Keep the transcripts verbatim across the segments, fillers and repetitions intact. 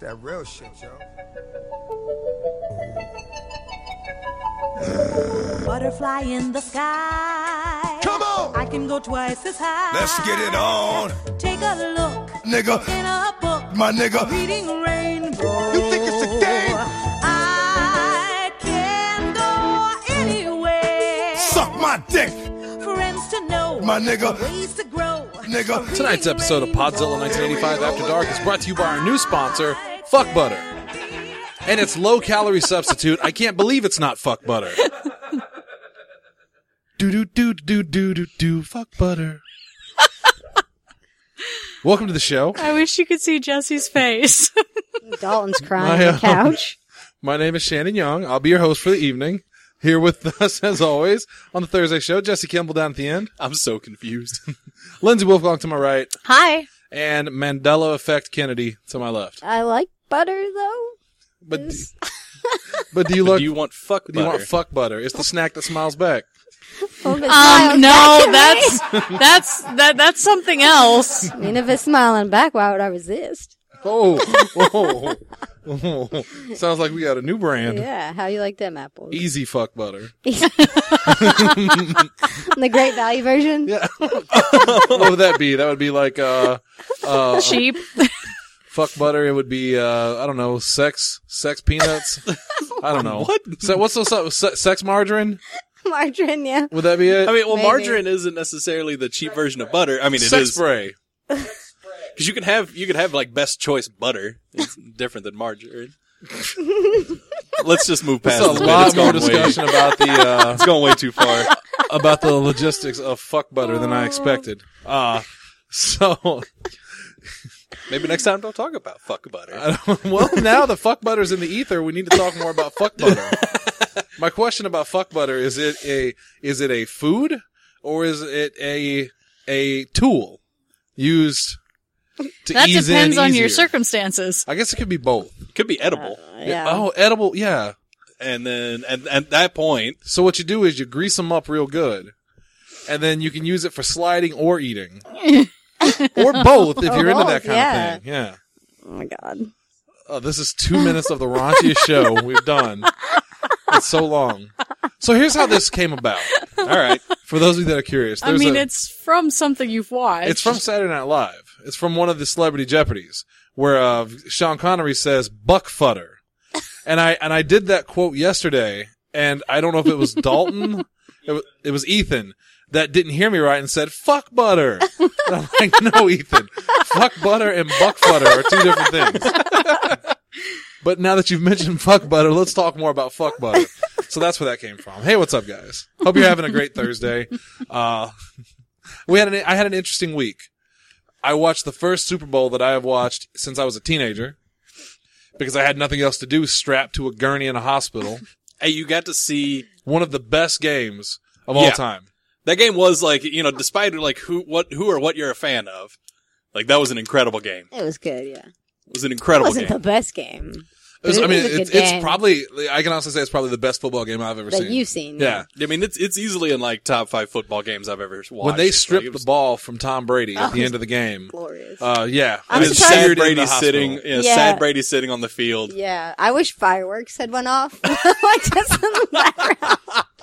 that real shit, yo. Butterfly in the sky. Come on! I can go twice as high. Let's get it on. Take a look Nigga. in a book. My nigga. Reading rainbow. You think it's a game? I can go anywhere. Suck my dick. Friends to know. My nigga. Ways to grow. Nigga. Tonight's episode of Podzilla nineteen eighty-five After Dark is brought to you by our new sponsor, Fuck Butter. And its low-calorie substitute, I can't believe it's not Fuck Butter. Do-do-do-do-do-do-do, Fuck Butter. Welcome to the show. I wish you could see Jesse's face. Dalton's crying My, on the uh, couch. My name is Shannon Young. I'll be your host for the evening. Here with us, as always, on the Thursday show, Jesse Kimball down at the end. I'm so confused. Lindsay Wolfgang to my right. Hi. And Mandela Effect Kennedy to my left. I like butter, though. But Is- but do you But look? do you want fuck do you butter? want fuck butter? It's the snack that smiles back. Well, if it smiles Um, no, back at me- that's, that's, that, that's something else. I mean, if it's smiling back, why would I resist? Oh, whoa, whoa. Sounds like we got a new brand. Yeah, how you like them apples? Easy fuck butter. The Great Value version? Yeah. What would that be? That would be like uh, uh, Cheap. fuck butter. It would be uh, I don't know, sex, sex peanuts. I don't know. What? So what's those? uh, se- Sex margarine? Margarine, yeah. Would that be it? I mean, well, Maybe. margarine isn't necessarily the cheap version of butter. I mean, it sex is spray. because you can have you can have like best choice butter. It's different than margarine. Let's just move past. There's a this bit. lot It's more going discussion Way, about the uh, it's going way too far. about the logistics of fuck butter than I expected. Uh, so, Maybe next time don't talk about fuck butter. I don't, well, now the fuck butter's in the ether. We need to talk more about fuck butter. My question about fuck butter is it a is it a food or is it a a tool used to That ease depends in on your easier? circumstances. I guess it could be both. Could be edible, Yeah. Oh, edible, yeah. and then and at that point, So what you do is you grease them up real good, and then you can use it for sliding or eating, or both if you're Or into that both, kind yeah. of thing. Yeah. Oh, my God. Oh, this is two minutes of the raunchiest show we've done. It's so long. So here's how this came about. all right. For those of you that are curious, I there's mean, a, it's from something you've watched. it's from Saturday Night Live. It's from one of the Celebrity Jeopardies where uh, Sean Connery says "buck futter," and I and I did that quote yesterday, and I don't know if it was Dalton, it was, it was Ethan that didn't hear me right and said "fuck butter." And I'm like, no, Ethan, fuck butter and buck futter are two different things. But now that you've mentioned fuck butter, let's talk more about fuck butter. So that's where that came from. Hey, what's up, guys? Hope you're having a great Thursday. Uh, we had an, I had an interesting week. I watched the first Super Bowl that I have watched since I was a teenager because I had nothing else to do strapped to a gurney in a hospital. Hey, you got to see One of the best games of all Yeah. time. that game was like you know, despite like who what who or what you're a fan of, like that was an incredible game. It was good, yeah. It was an It incredible wasn't game. the best game. It was, It I mean, was a good it's, it's game. probably, I can honestly say it's probably the best football game I've ever That seen. you've seen. Yeah. I mean, it's it's easily in like top five football games I've ever watched. When they stripped Like, it was- the ball from Tom Brady at Oh, the end of the game. Glorious. Uh, yeah. I'm It was surprised- seared sad in the Brady hospital. sitting, yeah, Yeah. sad Brady sitting on the field. Yeah. I wish fireworks had went off. Like, just in the background.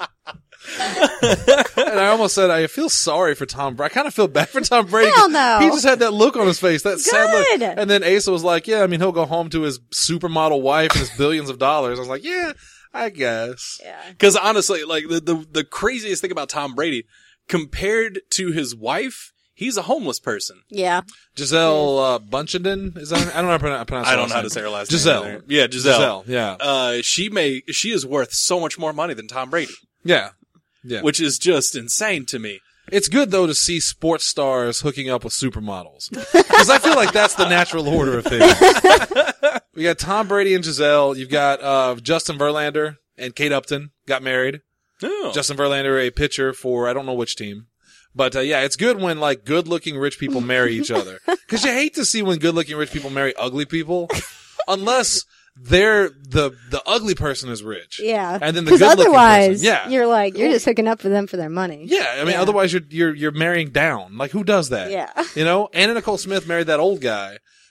And I almost said, I feel sorry for Tom Brady. I kind of feel bad for Tom Brady. 'cause Hell no. He just had that look on his face, that sad Good. look. And then Asa was like, yeah, I mean, he'll go home to his supermodel wife and his billions of dollars. I was like, yeah, I guess. Yeah. Because honestly, like the, the the craziest thing about Tom Brady, compared to his wife, he's a homeless person. Yeah. Giselle uh, Bunchenden? Is that, I don't know how to pronounce, pronounce I her don't last know how name. to say her last Giselle. name. either. Yeah, Giselle. Giselle, yeah. Uh, she may she is worth so much more money than Tom Brady, Yeah. Yeah. which is just insane to me. It's good, though, to see sports stars hooking up with supermodels. Because I feel like that's the natural order of things. We got Tom Brady and Giselle. You've got uh, Justin Verlander and Kate Upton got married. Oh. Justin Verlander, a pitcher for I don't know which team. But uh, yeah, it's good when like good-looking rich people marry each other. Because you hate to see when good-looking rich people marry ugly people. Unless they're the the ugly person is rich. Yeah. And then the Because good-looking otherwise, person. Yeah. you're like, you're just hooking up for them for their money. Yeah, I mean, Yeah. otherwise you're you're you're marrying down. Like, who does that? Yeah. You know, Anna Nicole Smith married that old guy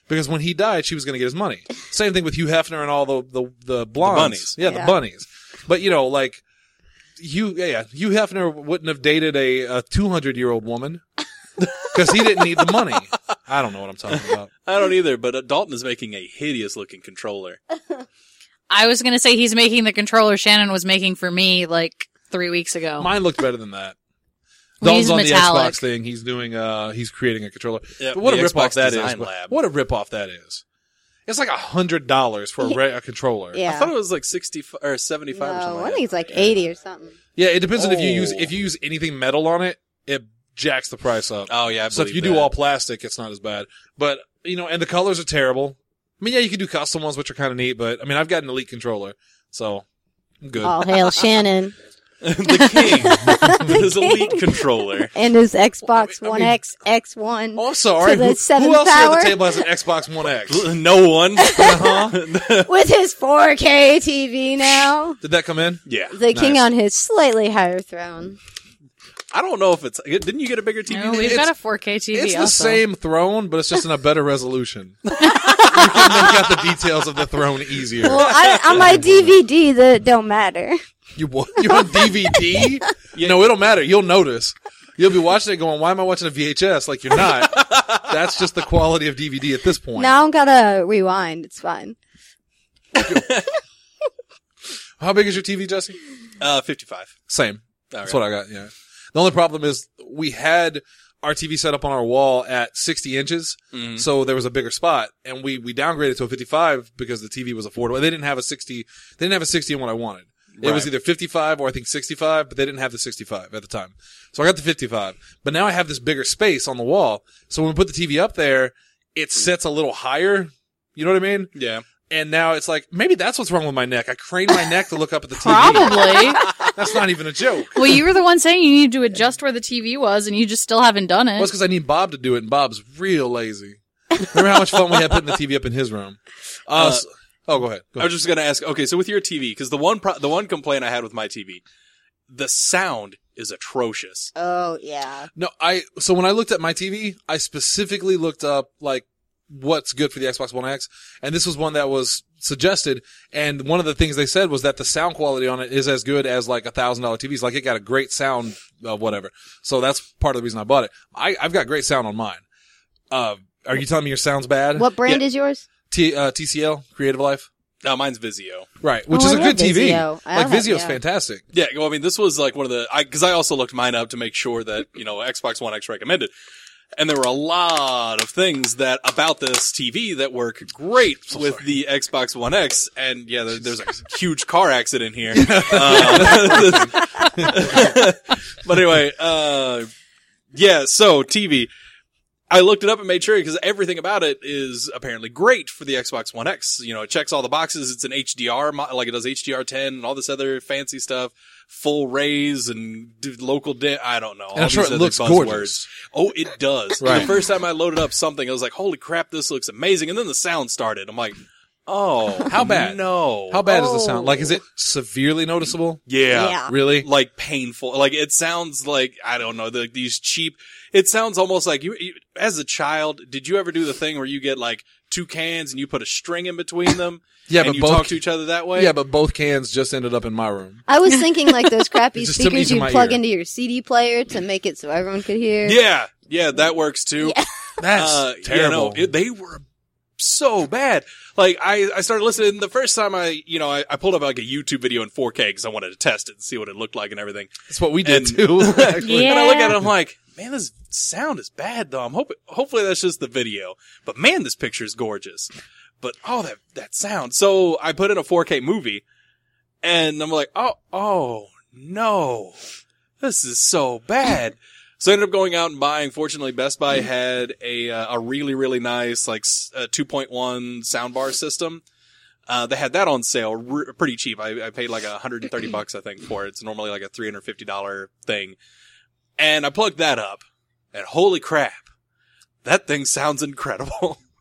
because when he died, she was going to get his money. Same thing with Hugh Hefner and all the the the blondes. bunnies. Yeah, Yeah. the bunnies. But you know, like Hugh, yeah, yeah, Hugh Hefner wouldn't have dated a a two hundred year old woman because he didn't need the money. I don't know what I'm talking about. I don't either, but uh, Dalton is making a hideous looking controller. I was gonna say he's making the controller Shannon was making for me like three weeks ago. Mine looked better than that. We Dalton's use on metallic. the Xbox thing. He's doing. Uh, he's creating a controller. Yeah, but what the a ripoff Xbox that is! Design What- Lab. What a ripoff that is! It's like a hundred dollars for a, re- a controller. Yeah. I thought it was like sixty or seventy-five or No, something. I like think it's that. like eighty or something. Yeah, it depends on if you use Oh. if you use anything metal on it, it jacks the price up. Oh yeah, I so if believe you do that. all plastic, it's not as bad. But you know, and the colors are terrible. I mean, yeah, you can do custom ones, which are kind of neat. But I mean, I've got an Elite controller, so I'm good. All hail Shannon the king with his Elite controller. and his Xbox I mean- One X, X one. Oh, I'm sorry. To the Who, seventh who else here at power? the table has an Xbox One X? No one. Uh-huh. With his four K T V now. Did that come in? Yeah, The king Nice. on his slightly higher throne. I don't know if it's. Didn't you get a bigger T V? No, than we've it? got a four K T V. It's the also. same throne, but it's just in a better resolution. You can make out the details of the throne easier. Well, I, on my D V D, that don't matter. You what? You on D V D? No, it'll matter. You'll notice. You'll be watching it going, why am I watching a V H S? Like, you're not. That's just the quality of D V D at this point. Now I'm gotta rewind. It's fine. How big is your T V, Jesse? uh, fifty-five. Same. All That's right. what I got, yeah. The only problem is we had our T V set up on our wall at sixty inches, Mhm. so there was a bigger spot, and we, we downgraded to a fifty-five because the T V was affordable. They didn't have a sixty, they didn't have a sixty in what I wanted. It was Right. either fifty-five or I think sixty-five, but they didn't have the sixty-five at the time. So I got the fifty-five. But now I have this bigger space on the wall, so when we put the T V up there, it sits a little higher. You know what I mean? Yeah. And now it's like, maybe that's what's wrong with my neck. I crane my neck to look up at the T V. Probably. That's not even a joke. Well, you were the one saying you need to adjust where the T V was, and you just still haven't done it. Well, it's because I need Bob to do it, and Bob's real lazy. Remember how much fun we had putting the T V up in his room? Uh, Uh, so- oh, go ahead. Go I ahead. was just gonna ask. Okay, so with your T V, because the one pro- the one complaint I had with my T V, the sound is atrocious. Oh, yeah. No, I, so when I looked at my T V, I specifically looked up, like, what's good for the Xbox One X, and this was one that was suggested, and one of the things they said was that the sound quality on it is as good as, like, a thousand dollar T Vs. Like, it got a great sound, uh, whatever. So that's part of the reason I bought it. I, I've got great sound on mine. Uh, are you telling me your sound's bad? What brand Yeah. is yours? T, uh, T C L, Creative Life? No, mine's Vizio. Right, which Oh, is I a love good T V. Vizio. I Like, love it, Vizio's yeah. fantastic. Yeah, well, I mean, this was like one of the, I, cause I also looked mine up to make sure that, you know, Xbox One X recommended. And there were a lot of things that, about this T V that work great with the Xbox One X. And yeah, there, there's a huge car accident here. Uh, but anyway, uh, yeah, so T V. I looked it up and made sure because everything about it is apparently great for the Xbox One X. You know, it checks all the boxes. It's an H D R, mo- like it does H D R ten and all this other fancy stuff. Full raise and d- local di- I don't know. All And I'm sure these it other looks buzzwords. gorgeous. Oh, it does. Right. The first time I loaded up something, I was like, holy crap, this looks amazing. And then the sound started. I'm like, oh. How bad? No. How bad is the sound? Oh. Like, is it severely noticeable? Yeah. Yeah. Really? Like painful. Like it sounds like, I don't know, the, these cheap, it sounds almost like you, you, as a child, did you ever do the thing where you get like two cans and you put a string in between them? Yeah, and but you both- talk to each other that way? Yeah, but both cans just ended up in my room. I was thinking like those crappy It just took me speakers to you my plug ear. into your C D player to make it so everyone could hear. Yeah. Yeah, that works too. That's Uh, terrible. You know, it, they were so bad. Like, I, I started listening, the first time I, you know, I, I pulled up like a YouTube video in four K because I wanted to test it and see what it looked like and everything. That's what we did And- too. Actually. Yeah. And I look at it, I'm like, man, this sound is bad though. I'm hoping, hopefully that's just the video. But man, this picture is gorgeous. But oh, that, that sound. So I put in a four K movie and I'm like, oh, oh no, this is so bad. So I ended up going out and buying, fortunately Best Buy had a, uh, a really, really nice, like, uh, two point one soundbar system. Uh, they had that on sale, r- pretty cheap. I, I paid like a hundred thirty bucks, I think, for it. It's normally like a three hundred fifty dollars thing. And I plugged that up and holy crap, that thing sounds incredible.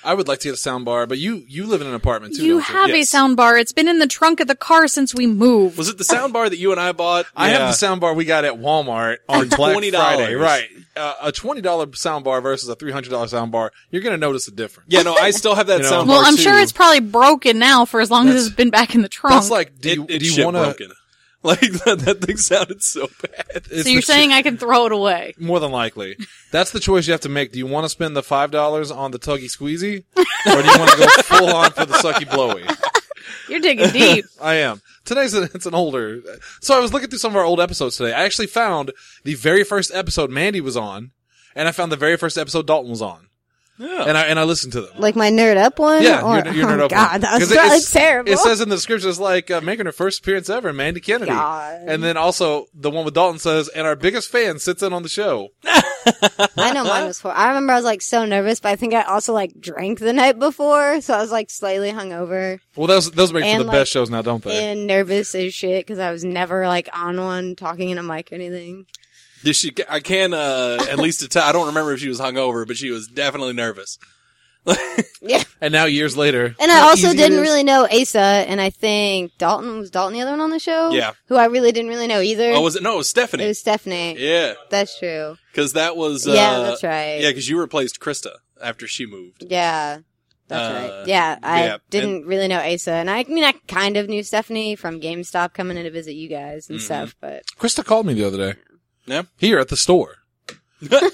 I would like to get a sound bar, but you you live in an apartment too. You don't have Yes. a sound bar. It's been in the trunk of the car since we moved. Was it the sound bar that you and I bought? I Yeah. have the sound bar we got at Walmart on Black twenty dollars. Friday. Right. Uh, a twenty dollars sound bar versus a three hundred dollars sound bar. You're going to notice a difference. Yeah, no, I still have that You know? sound Well, bar I'm too. sure it's probably broken now for as long as That's- it's been back in the trunk. That's like, do It, you, it's do you shit want to... broken. Like, that, that thing sounded so bad. so you're saying I can throw it away? More than likely. That's the choice you have to make. Do you want to spend the five dollars on the tuggy squeezy? Or do you want to go full on for the sucky blowy? You're digging deep. I am. Today's a, it's an older. So I was looking through some of our old episodes today. I actually found the very first episode Mandy was on, and I found the very first episode Dalton was on. Yeah. And I and I listened to them. Like my nerd up one? Yeah, or, your, your nerd oh, up. God, one. that was 'Cause it- probably it's- terrible. It says in the scriptures like uh, making her first appearance ever, Mandy Kennedy. God. And then also the one with Dalton says, and our biggest fan sits in on the show. I know mine was four. I remember I was like so nervous, but I think I also like drank the night before, so I was like slightly hungover Well, those those make for And, the like, best shows now, don't they? and nervous as shit because I was never like on one talking in a mic or anything. Did she, I can, uh, at least attest, I don't remember if she was hungover, but she was definitely nervous. Yeah. And now years later, And I how also easy it didn't is. really know Asa, and I think Dalton was Dalton the other one on the show. Yeah. who I really didn't really know either. Oh, was it? No, it was Stephanie. It was Stephanie. Yeah. That's true. Cause that was, uh, Yeah, that's right. Yeah, cause you replaced Krista after she moved. Yeah, that's Uh, right. Yeah, I yeah, didn't really know Asa, and I, I mean, I kind of knew Stephanie from GameStop coming in to visit you guys and Mhm. stuff, but Krista called me the other day. Yeah. Here at the store. Because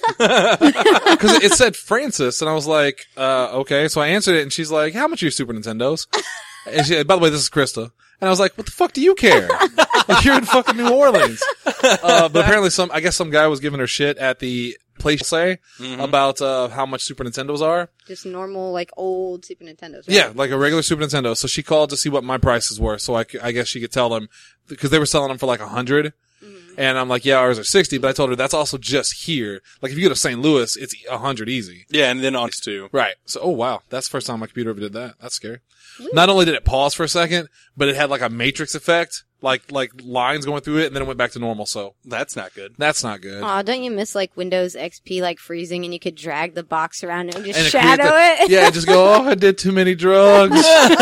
it said Francis, and I was like, uh, okay. So I answered it, and she's like, how much are your Super Nintendos? And she, by the way, this is Krista. And I was like, what the fuck do you care? Like, you're in fucking New Orleans. Uh, but apparently some, I guess some guy was giving her shit at the place say Mhm. about, uh, how much Super Nintendos are. just normal, like, old Super Nintendos, right? Yeah, like a regular Super Nintendo. So she called to see what my prices were. So I, c- I guess she could tell them, because they were selling them for like a hundred. And I'm like, yeah, ours are sixty, but I told her that's also just here. Like if you go to Saint Louis, it's a hundred easy. Yeah, and then on too. Right. So, oh wow, that's the first time my computer ever did that. That's scary. Not only did it pause for a second, but it had like a matrix effect, like, like lines going through it, and then it went back to normal. So That's not good. that's not good. Aw, don't you miss, like, Windows X P, like, freezing, and you could drag the box around and just And shadow create the- it? Yeah, just go, oh, I did too many drugs.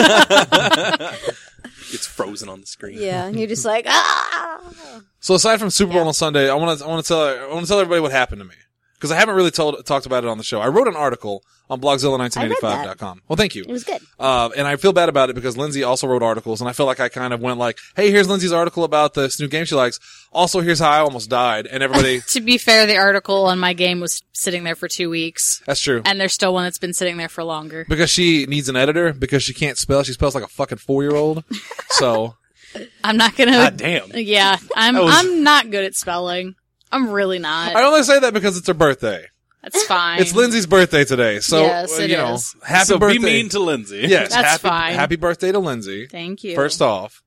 It's frozen on the screen. Yeah, and you're just like, ah! So aside from Super Bowl on Sunday, I want to I want to tell I want to tell everybody what happened to me because I haven't really told talked about it on the show. I wrote an article on blogzilla nineteen eighty-five dot com. Well, thank you. It was good. Uh, and I feel bad about it because Lindsay also wrote articles, and I feel like I kind of went like, "Hey, here's Lindsay's article about this new game she likes. Also, here's how I almost died." And everybody, To be fair, the article on my game was sitting there for two weeks, that's true. and there's still one that's been sitting there for longer. Because she needs an editor because she can't spell. She spells like a fucking four year old. So I'm not gonna. God damn. Yeah, I'm. That was- I'm not good at spelling. I'm really not. I only say that because it's her birthday. That's fine. It's Lindsay's birthday today. So Yes, uh, it you know, is. happy So birthday. be mean to Lindsay. Yes, That's happy, fine. Happy birthday to Lindsay. Thank you. First off,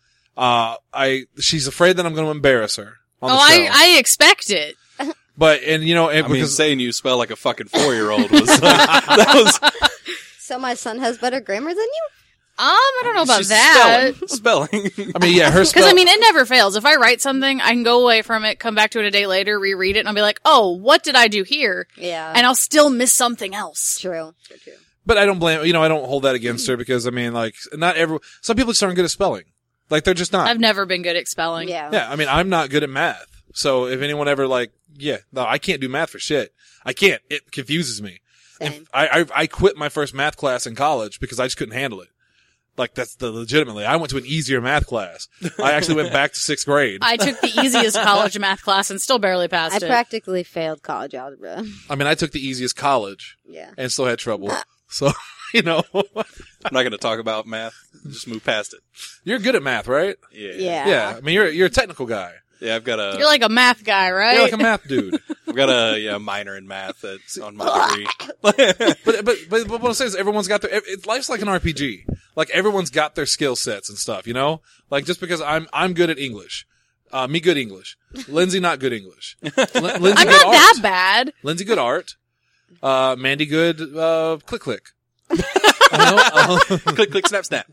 uh, I she's afraid that I'm going to embarrass her on oh, the show. I I expect it. but and you know, and I mean, because saying you spell like a fucking four-year-old was, uh, that was, So my son has better grammar than you? Um, I don't know about she's that. spelling. spelling. I mean, yeah, her spell. Because I mean, it never fails. If I write something, I can go away from it, come back to it a day later, reread it, and I'll be like, "Oh, what did I do here?" Yeah. And I'll still miss something else. True. True, true. but I don't blame. You know, I don't hold that against her because I mean, like, not every. Some people just aren't good at spelling. Like they're just not. I've never been good at spelling. Yeah. Yeah, I mean, I'm not good at math. So if anyone ever like, yeah, no, I can't do math for shit. I can't. It confuses me. Same. And I, I I quit my first math class in college because I just couldn't handle it. Like that's the legitimately. I went to an easier math class. I actually went back to sixth grade. I took the easiest college math class and still barely I passed it. practically failed college algebra. I mean, I took the easiest college Yeah. and still had trouble. So you know, I'm not going to talk about math. Just move past it. you're good at math, right? Yeah. Yeah. Yeah. I mean, you're you're a technical guy. Yeah, I've got a, You're like a math guy, right? You're like a math dude. I've got a yeah, minor in math that's on my degree. But, but, but, but what I'm saying is everyone's got their, it, life's like an R P G. Like everyone's got their skill sets and stuff, you know? Like just because I'm, I'm good at English. Uh, me good English. Lindsay not good English. L- Lindsay I'm good not art. that bad. Lindsay good art. Uh, Mandy good, uh, click click. You know? Uh, Click, click, snap, snap.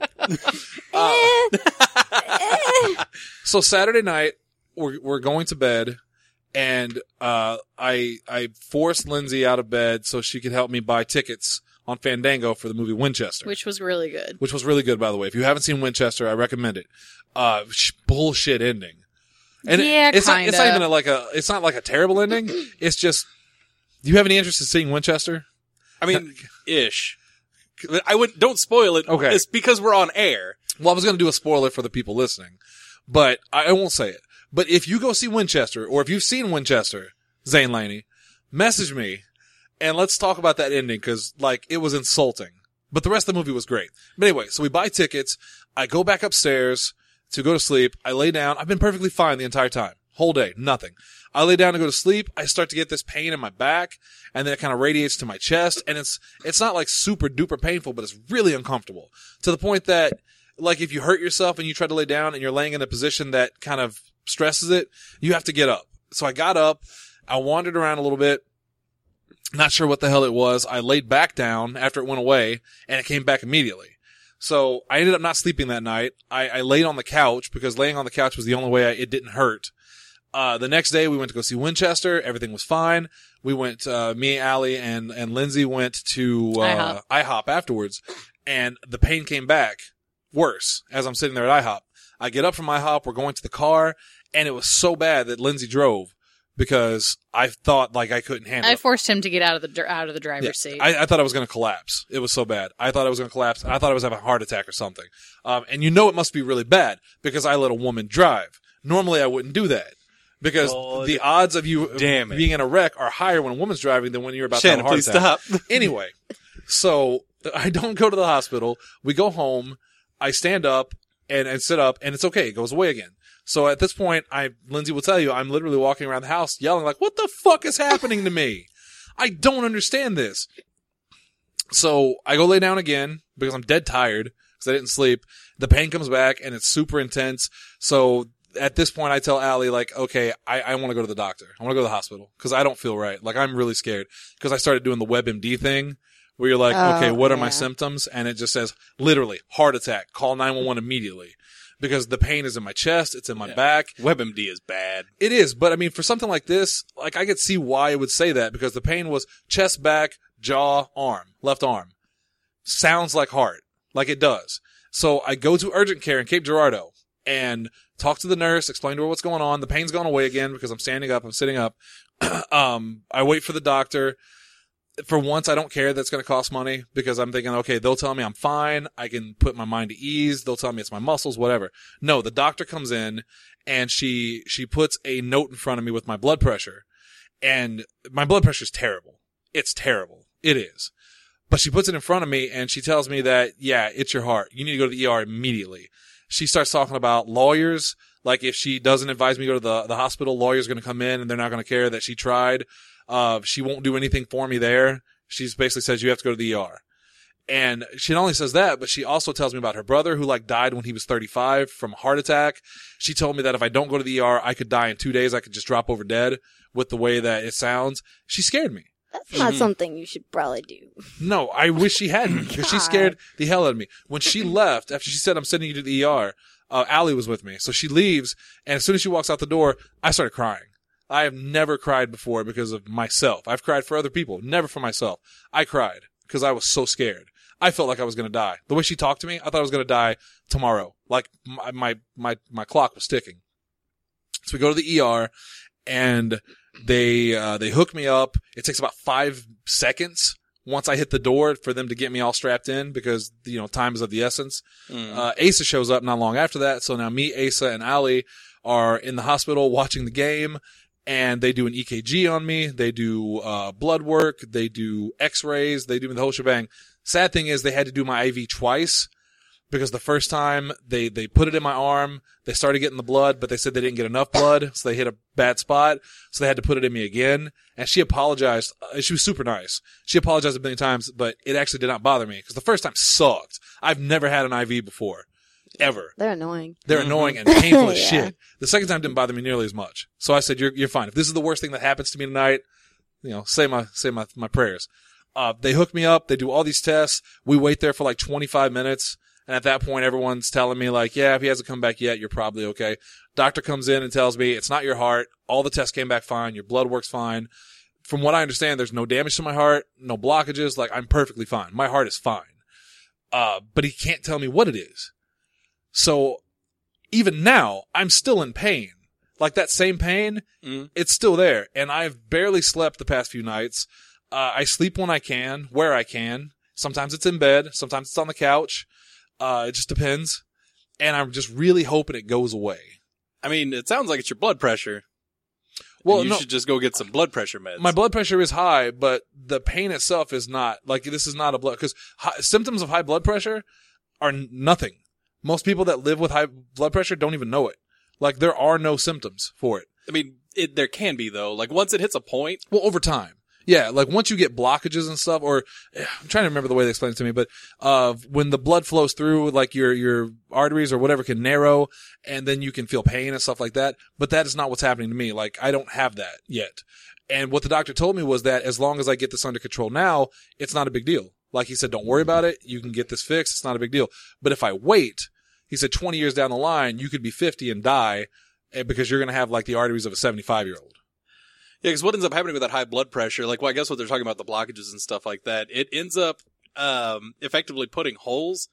so Saturday night, we're, we're going to bed. And, uh, I, I forced Lindsay out of bed so she could help me buy tickets on Fandango for the movie Winchester. Which was really good. Which was really good, by the way. If you haven't seen Winchester, I recommend it. Uh, sh- bullshit ending. And Yeah, it, it's not, it's not kinda. even a, like a, it's not like a terrible ending. It's just, do you have any interest in seeing Winchester? I mean, ish. I would don't spoil it. Okay. It's because we're on air. Well, I was going to do a spoiler for the people listening, but I, I won't say it. But if you go see Winchester, or if you've seen Winchester, Zane Laney, message me and let's talk about that ending, because like it was insulting. But the rest of the movie was great. But anyway, so we buy tickets. I go back upstairs to go to sleep. I lay down. I've been perfectly fine the entire time. Whole day. Nothing. I lay down to go to sleep. I start to get this pain in my back, and then it kind of radiates to my chest. And it's, it's not like super duper painful, but it's really uncomfortable to the point that like if you hurt yourself and you try to lay down and you're laying in a position that kind of stresses it, you have to get up. So I got up. I wandered around a little bit. Not sure what the hell it was. I laid back down after it went away, and it came back immediately. So I ended up not sleeping that night. I, I laid on the couch because laying on the couch was the only way I, it didn't hurt. Uh, the next day we went to go see Winchester. Everything was fine. We went, uh, me, Allie, and, and Lindsay went to, uh, IHOP. IHOP afterwards, and the pain came back worse as I'm sitting there at IHOP. I get up from IHOP. We're going to the car, and it was so bad that Lindsay drove because I thought like I couldn't handle I it. forced him to get out of the dr- out of the driver's Yeah. seat. I, I thought I was going to collapse. It was so bad. I thought I was going to collapse. I thought I was having a heart attack or something. Um, and you know it must be really bad because I let a woman drive. Normally I wouldn't do that because Oh, the odds of you damn it. being in a wreck are higher when a woman's driving than when you're about Shannon, to have a heart please attack. stop. Anyway, so I don't go to the hospital. We go home. I stand up and, and sit up, and it's okay. It goes away again. So at this point, I Lindsay will tell you, I'm literally walking around the house yelling like, what the fuck is happening to me? I don't understand this. So I go lay down again because I'm dead tired because I didn't sleep. The pain comes back and it's super intense. So at this point, I tell Allie, like, okay, I, I want to go to the doctor. I want to go to the hospital because I don't feel right. Like, I'm really scared because I started doing the WebMD thing where you're like, Oh, okay, what are my yeah. symptoms? And it just says literally heart attack, call nine one one immediately because the pain is in my chest. It's in my Yeah. back. WebMD is bad. It is. But I mean, for something like this, like I could see why it would say that because the pain was chest, back, jaw, arm, left arm. Sounds like heart. Like it does. So I go to urgent care in Cape Girardeau and talk to the nurse, explain to her what's going on. The pain's gone away again because I'm standing up. I'm sitting up. um, I wait for the doctor. For once, I don't care that's going to cost money because I'm thinking, okay, they'll tell me I'm fine. I can put my mind at ease. They'll tell me it's my muscles, whatever. No, the doctor comes in and she, she puts a note in front of me with my blood pressure, and my blood pressure is terrible. It's terrible. It is. But she puts it in front of me and she tells me that, yeah, it's your heart. You need to go to the E R immediately. She starts talking about lawyers. Like if she doesn't advise me to go to the, the hospital, lawyers going to come in and they're not going to care that she tried. Uh, she won't do anything for me there. She basically says you have to go to the E R. And she not only says that, but she also tells me about her brother who like died when he was thirty-five from a heart attack. She told me that if I don't go to the E R, I could die in two days. I could just drop over dead with the way that it sounds. She scared me. That's not something you should probably do. No, I wish she hadn't because she God. scared the hell out of me. When she left, after she said, I'm sending you to the E R, uh, Allie was with me. So she leaves, and as soon as she walks out the door, I started crying. I have never cried before because of myself. I've cried for other people, never for myself. I cried because I was so scared. I felt like I was going to die. The way she talked to me, I thought I was going to die tomorrow. Like my, my, my, my clock was ticking. So we go to the E R and they, uh, they hook me up. It takes about five seconds once I hit the door for them to get me all strapped in because, you know, time is of the essence. Mm. Uh, Asa shows up not long after that. So now me, Asa, and Allie are in the hospital watching the game. And they do an E K G on me. They do uh blood work. They do x-rays. They do the whole shebang. Sad thing is they had to do my I V twice because the first time they, they put it in my arm, they started getting the blood, but they said they didn't get enough blood, so they hit a bad spot, so they had to put it in me again. And she apologized. Uh, She was super nice. She apologized a million times, but it actually did not bother me because the first time sucked. I've never had an I V before. Ever. They're annoying. They're annoying and painful as Yeah. shit. The second time didn't bother me nearly as much. So I said, you're, you're fine. If this is the worst thing that happens to me tonight, you know, say my, say my, my prayers. Uh, they hook me up. They do all these tests. We wait there for like twenty-five minutes. And at that point, everyone's telling me like, yeah, if he hasn't come back yet, you're probably okay. Doctor comes in and tells me it's not your heart. All the tests came back fine. Your blood works fine. from what I understand, there's no damage to my heart, no blockages. Like, I'm perfectly fine. My heart is fine. Uh, but he can't tell me what it is. So even now, I'm still in pain. Like, that same pain, Mm. it's still there. And I've barely slept the past few nights. Uh, I sleep when I can, where I can. Sometimes it's in bed. Sometimes it's on the couch. Uh, it just depends. And I'm just really hoping it goes away. I mean, it sounds like it's your blood pressure. Well, And you no, should just go get some blood pressure meds. my blood pressure is high, but the pain itself is not. Like, this is not a blood, because symptoms of high blood pressure are n- nothing. Most people that live with high blood pressure don't even know it. Like, there are no symptoms for it. I mean, it, there can be though. Like once it hits a point, Well, over time. Yeah, like once you get blockages and stuff, or I'm trying to remember the way they explained it to me, but uh when the blood flows through, like your your arteries or whatever can narrow, and then you can feel pain and stuff like that. But that is not what's happening to me. Like, I don't have that yet. And what the doctor told me was that as long as I get this under control now, it's not a big deal. Like, he said, don't worry about it. You can get this fixed. It's not a big deal. But if I wait, he said twenty years down the line, you could be fifty and die eh, because you're going to have like the arteries of a seventy-five year old. yeah, because what ends up happening with that high blood pressure, like, well, I guess what they're talking about, the blockages and stuff like that, it ends up um, effectively putting holes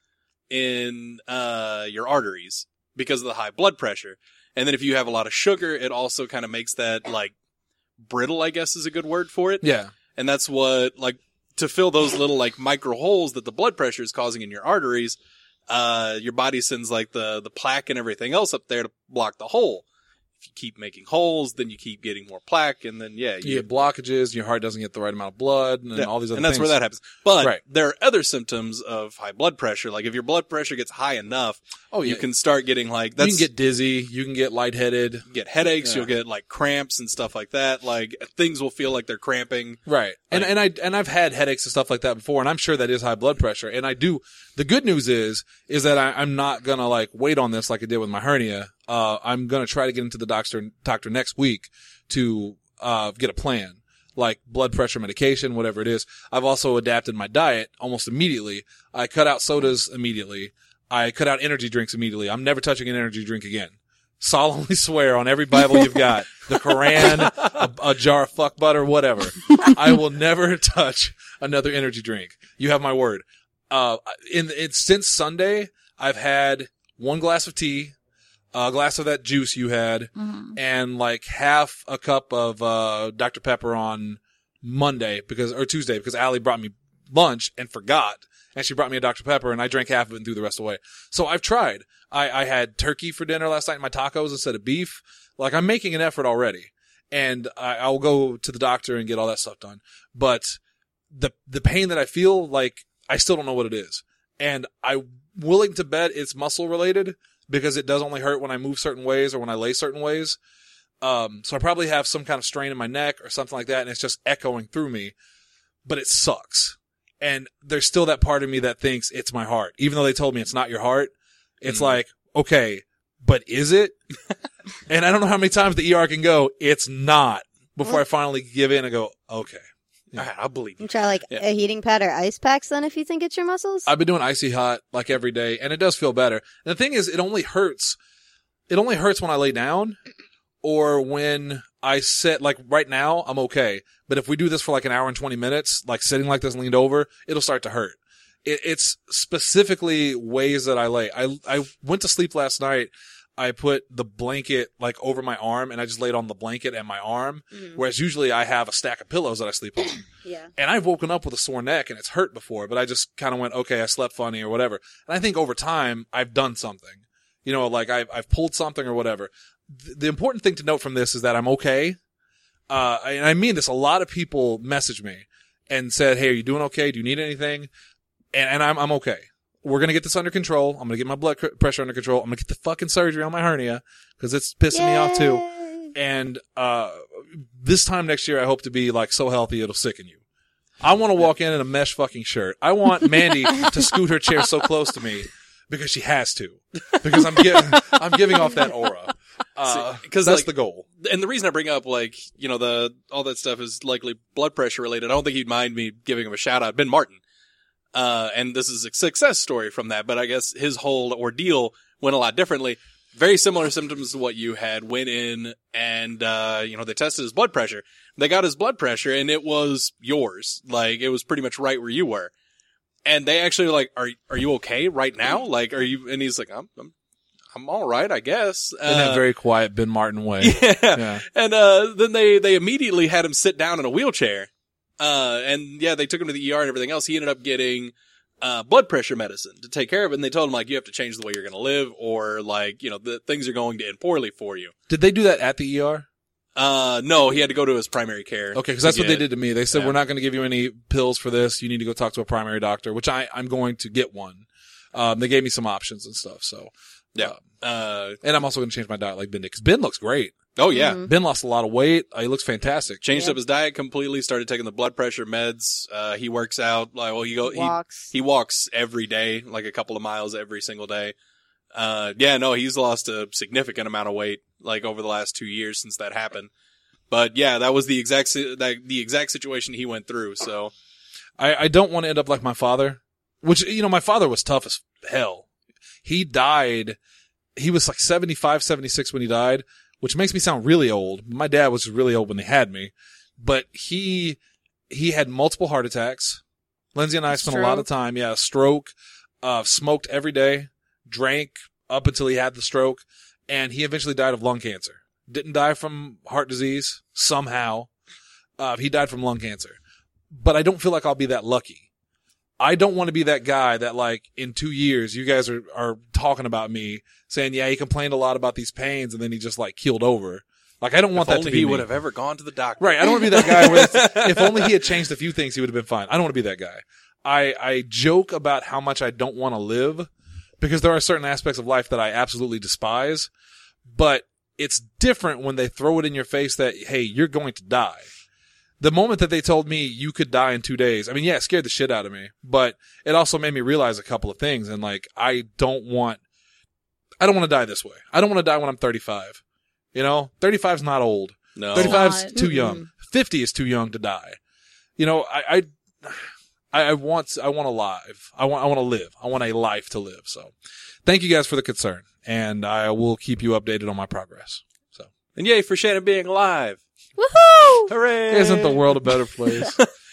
in uh, your arteries because of the high blood pressure. And then if you have a lot of sugar, it also kind of makes that, like, brittle, I guess is a good word for it. Yeah. And that's what, like, to fill those little, like, micro holes that the blood pressure is causing in your arteries, uh, your body sends, like, the, the plaque and everything else up there to block the hole. If you keep making holes, then you keep getting more plaque, and then, yeah. You get blockages, your heart doesn't get the right amount of blood, and Yeah, all these other and that's things. where that happens. But Right. there are other symptoms of high blood pressure. Like if your blood pressure gets high enough, Oh, yeah. you can start getting like, You that's, can get dizzy, you can get lightheaded. get headaches, Yeah. you'll get like cramps and stuff like that. Like things will feel like they're cramping. Right. And Like- and I and I've had headaches and stuff like that before, and I'm sure that is high blood pressure. And I do. The good news is is that I, I'm not gonna like wait on this like I did with my hernia. Uh, I'm gonna try to get into the doctor doctor next week to uh get a plan, like blood pressure medication, whatever it is. I've also adapted my diet almost immediately. I cut out sodas immediately. I cut out energy drinks immediately. I'm never touching an energy drink again. Solemnly swear on every Bible you've got, the Quran, a, a jar of fuck butter, whatever. I will never touch another energy drink. You have my word. Uh, in, it's since Sunday, I've had one glass of tea, a glass of that juice you had, and like half a cup of, uh, Doctor Pepper on Monday because, or Tuesday because Allie brought me lunch and forgot. And she brought me a Doctor Pepper, and I drank half of it and threw the rest away. So I've tried. I, I had turkey for dinner last night, my tacos instead of beef. Like, I'm making an effort already. And I, I'll go to the doctor and get all that stuff done. But the the pain that I feel, like, I still don't know what it is. And I'm willing to bet it's muscle related because it does only hurt when I move certain ways or when I lay certain ways. Um, so I probably have some kind of strain in my neck or something like that, and it's just echoing through me. But it sucks. And there's still that part of me that thinks it's my heart. Even though they told me it's not your heart, it's Mm. like, okay, but is it? And I don't know how many times the E R can go, it's not, before I finally give in and go, okay. Yeah. All right, I'll believe you. You try like Yeah. a heating pad or ice packs then if you think it's your muscles. I've been doing icy hot like every day, and it does feel better. And the thing is, it only hurts. It only hurts when I lay down or when I sit. Like right now, I'm okay. But if we do this for like an hour and twenty minutes, like sitting like this leaned over, it'll start to hurt. It, it's specifically ways that I lay. I, I went to sleep last night. I put the blanket like over my arm and I just laid on the blanket and my arm. Mhm. Whereas usually I have a stack of pillows that I sleep on. Yeah. And I've woken up with a sore neck and it's hurt before, but I just kind of went, okay, I slept funny or whatever. And I think over time I've done something, you know, like I've, I've pulled something or whatever. Th- the important thing to note from this is that I'm okay. Uh, and I mean this, a lot of people messaged me and said, hey, are you doing okay? Do you need anything? And, and I'm, I'm okay. We're going to get this under control. I'm going to get my blood cr- pressure under control. I'm going to get the fucking surgery on my hernia because it's pissing me off too. Yay. And, uh, this time next year, I hope to be like so healthy it'll sicken you. I want to walk in in a mesh fucking shirt. I want Mandy to scoot her chair so close to me because she has to, because I'm giving, I'm giving off that aura. Uh, See, 'cause, that's like- the goal. And the reason I bring up, like, you know, the, all that stuff is likely blood pressure related. I don't think he'd mind me giving him a shout out. Ben Martin. Uh, and this is a success story from that, but I guess his whole ordeal went a lot differently. very similar symptoms to what you had. Went in and, uh, you know, they tested his blood pressure. They got his blood pressure and it was yours. Like, it was pretty much right where you were. And they actually were like, are, are you okay right now? Like, are you, and he's like, I'm, I'm, I'm all right, I guess. In that Uh, very quiet Ben Martin way. yeah. Yeah. And, uh, then they, they immediately had him sit down in a wheelchair. Uh, and yeah, they took him to the E R and everything else. He ended up getting, uh, blood pressure medicine to take care of it. And they told him, like, you have to change the way you're going to live or, like, you know, the things are going to end poorly for you. Did they do that at the E R? Uh, no, he had to go to his primary care. Okay, because that's to what they get- did to me. They said, Yeah. we're not going to give you any pills for this. You need to go talk to a primary doctor, which I, I'm going to get one. Um, they gave me some options and stuff, so. Yeah. Um, Uh, and I'm also going to change my diet like Ben did, because Ben looks great. oh yeah. Mhm. Ben lost a lot of weight. Uh, he looks fantastic. Changed Yep. up his diet completely, started taking the blood pressure meds. Uh, he works out, like, well, he go, he, Walks. he walks every day, like a couple of miles every single day. Uh, yeah, no, he's lost a significant amount of weight, like over the last two years since that happened. But yeah, that was the exact, si- that, the exact situation he went through. So I, I don't want to end up like my father, which, you know, my father was tough as hell. He died, he was like seventy-five, seventy-six when he died, which makes me sound really old. My dad was really old when they had me, but he, he had multiple heart attacks. Lindsay and I spent a lot of Stroke. time, yeah, stroke, uh, smoked every day, drank up until he had the stroke, and he eventually died of lung cancer. Didn't die from heart disease, somehow. Uh, he died from lung cancer. But I don't feel like I'll be that lucky. I don't want to be that guy that, like, in two years, you guys are, are talking about me, saying, yeah, he complained a lot about these pains, and then he just, like, keeled over. Like, I don't want if that only to be he me. would have ever gone to the doctor. Right. I don't want to be that guy where it's, if only he had changed a few things, he would have been fine. I don't want to be that guy. I, I joke about how much I don't want to live because there are certain aspects of life that I absolutely despise, but it's different when they throw it in your face that, hey, you're going to die. The moment that they told me you could die in two days, I mean, yeah, it scared the shit out of me, but it also made me realize a couple of things. And like, I don't want, I don't want to die this way. I don't want to die when I'm thirty-five. You know, thirty-five is not old. No. thirty-five is Not. too Mm-mm. young. fifty is too young to die. You know, I, I, I want, I want to live. I want, I want to live. I want a life to live. So thank you guys for the concern, and I will keep you updated on my progress. So And yay for Shannon being alive. Woohoo! Hooray! isn't the world a better place?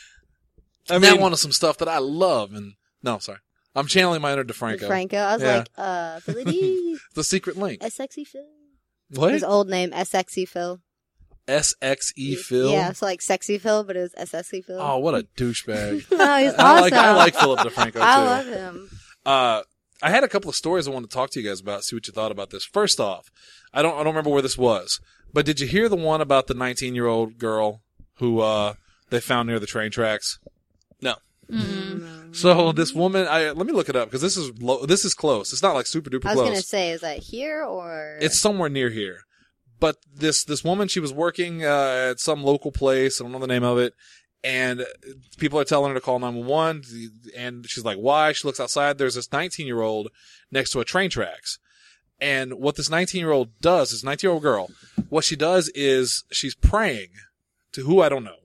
I now mean, on to some stuff that I love. And no, sorry. I'm channeling my inner DeFranco. Franco. I was Yeah. like, uh, Philly D. The secret link. S X E Phil. What? His old name, S X E Phil. S X E Phil? Yeah, it's like Sexy Phil, but it was S X E Phil. Oh, what a douchebag. no, he's awesome. I like, I like Philip DeFranco too. I love him. Uh, I had a couple of stories I want to talk to you guys about, see what you thought about this. First off, I don't, I don't remember where this was, but did you hear the one about the nineteen year old girl who, uh, they found near the train tracks? no. Mm. So this woman, I, let me look it up because this is lo- this is close. It's not like super duper I was close. gonna say, is that here or? It's somewhere near here. But this, this woman, she was working, uh, at some local place. I don't know the name of it. And people are telling her to call nine one one. And she's like, why? She looks outside. There's this nineteen year old next to a train tracks. And what this nineteen year old does, this nineteen year old girl, what she does is she's praying to who I don't know.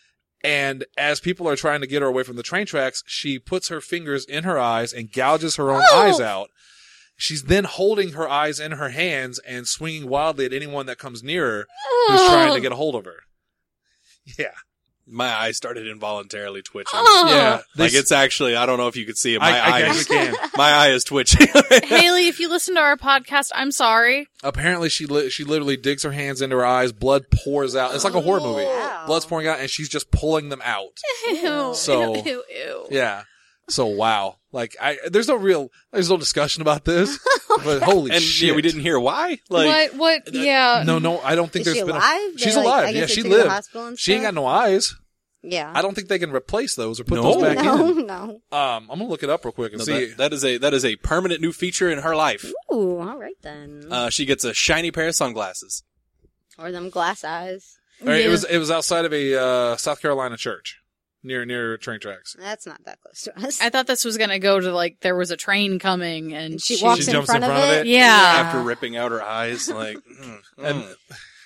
And as people are trying to get her away from the train tracks, she puts her fingers in her eyes and gouges her own Oh! eyes out. She's then holding her eyes in her hands and swinging wildly at anyone that comes near her who's trying to get a hold of her. Yeah. My eye started involuntarily twitching. Oh. Yeah. Like, This- it's actually, I don't know if you could see it. My I, I eye guess is, you can. my eye is twitching. Haley, if you listen to our podcast, I'm sorry. Apparently, she li- she literally digs her hands into her eyes. Blood pours out. It's like a horror movie. Wow. Blood's pouring out, and she's just pulling them out. Ew, So- ew, ew, ew. Yeah. So wow. Like I, there's no real, there's no discussion about this. But holy and shit. yeah, we didn't hear why. Like, what? What? Yeah. No, no, I don't think Is there's she been. alive? A, she's They, like, alive. I guess Yeah, they she took her to the lived. hospital and She ain't stuff? got no eyes. Yeah. I don't think they can replace those or put No. those back no, in. no. Um, I'm gonna look it up real quick and no, see. that, that is a that is a permanent new feature in her life. Ooh, all right then. Uh, she gets a shiny pair of sunglasses. or them glass eyes. All right, Yeah. It was it was outside of a uh, South Carolina church near near train tracks. That's not that close to us. I thought this was gonna go to like there was a train coming and And she she, walks She in jumps front, in of, front of it. it? Yeah. After ripping out her eyes, like, mm, And mm.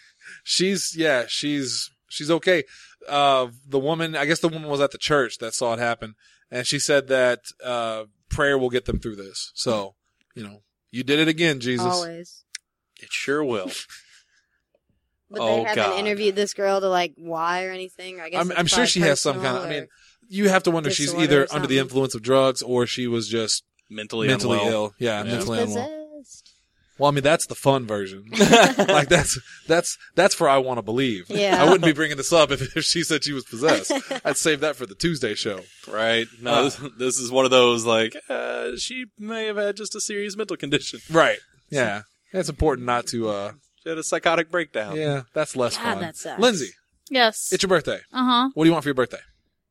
she's yeah, she's she's okay. Uh, the woman, I guess the woman was at the church that saw it happen, and she said that uh, prayer will get them through this. So, you know, you did it again, Jesus. Always. It sure will. But Oh, they haven't God. interviewed this girl to like why or anything. I guess I'm, it's I'm sure probably she has some kind of. I personal mean, or- you have to wonder if she's disorder either or under the something. influence of drugs or she was just Mentally, mentally unwell. ill. Yeah, Yeah. mentally She's unwell. possessed. Well, I mean, that's the fun version. Like that's that's that's for I want to believe. Yeah. I wouldn't be bringing this up if, if she said she was possessed. I'd save that for the Tuesday show. Right. No, Uh, this, this is one of those, like, uh, she may have had just a serious mental condition. Right. Yeah. It's important not to. uh She had a psychotic breakdown. Yeah, that's less God, fun. that sucks. Lindsay, Yes. it's your birthday. Uh huh. What do you want for your birthday?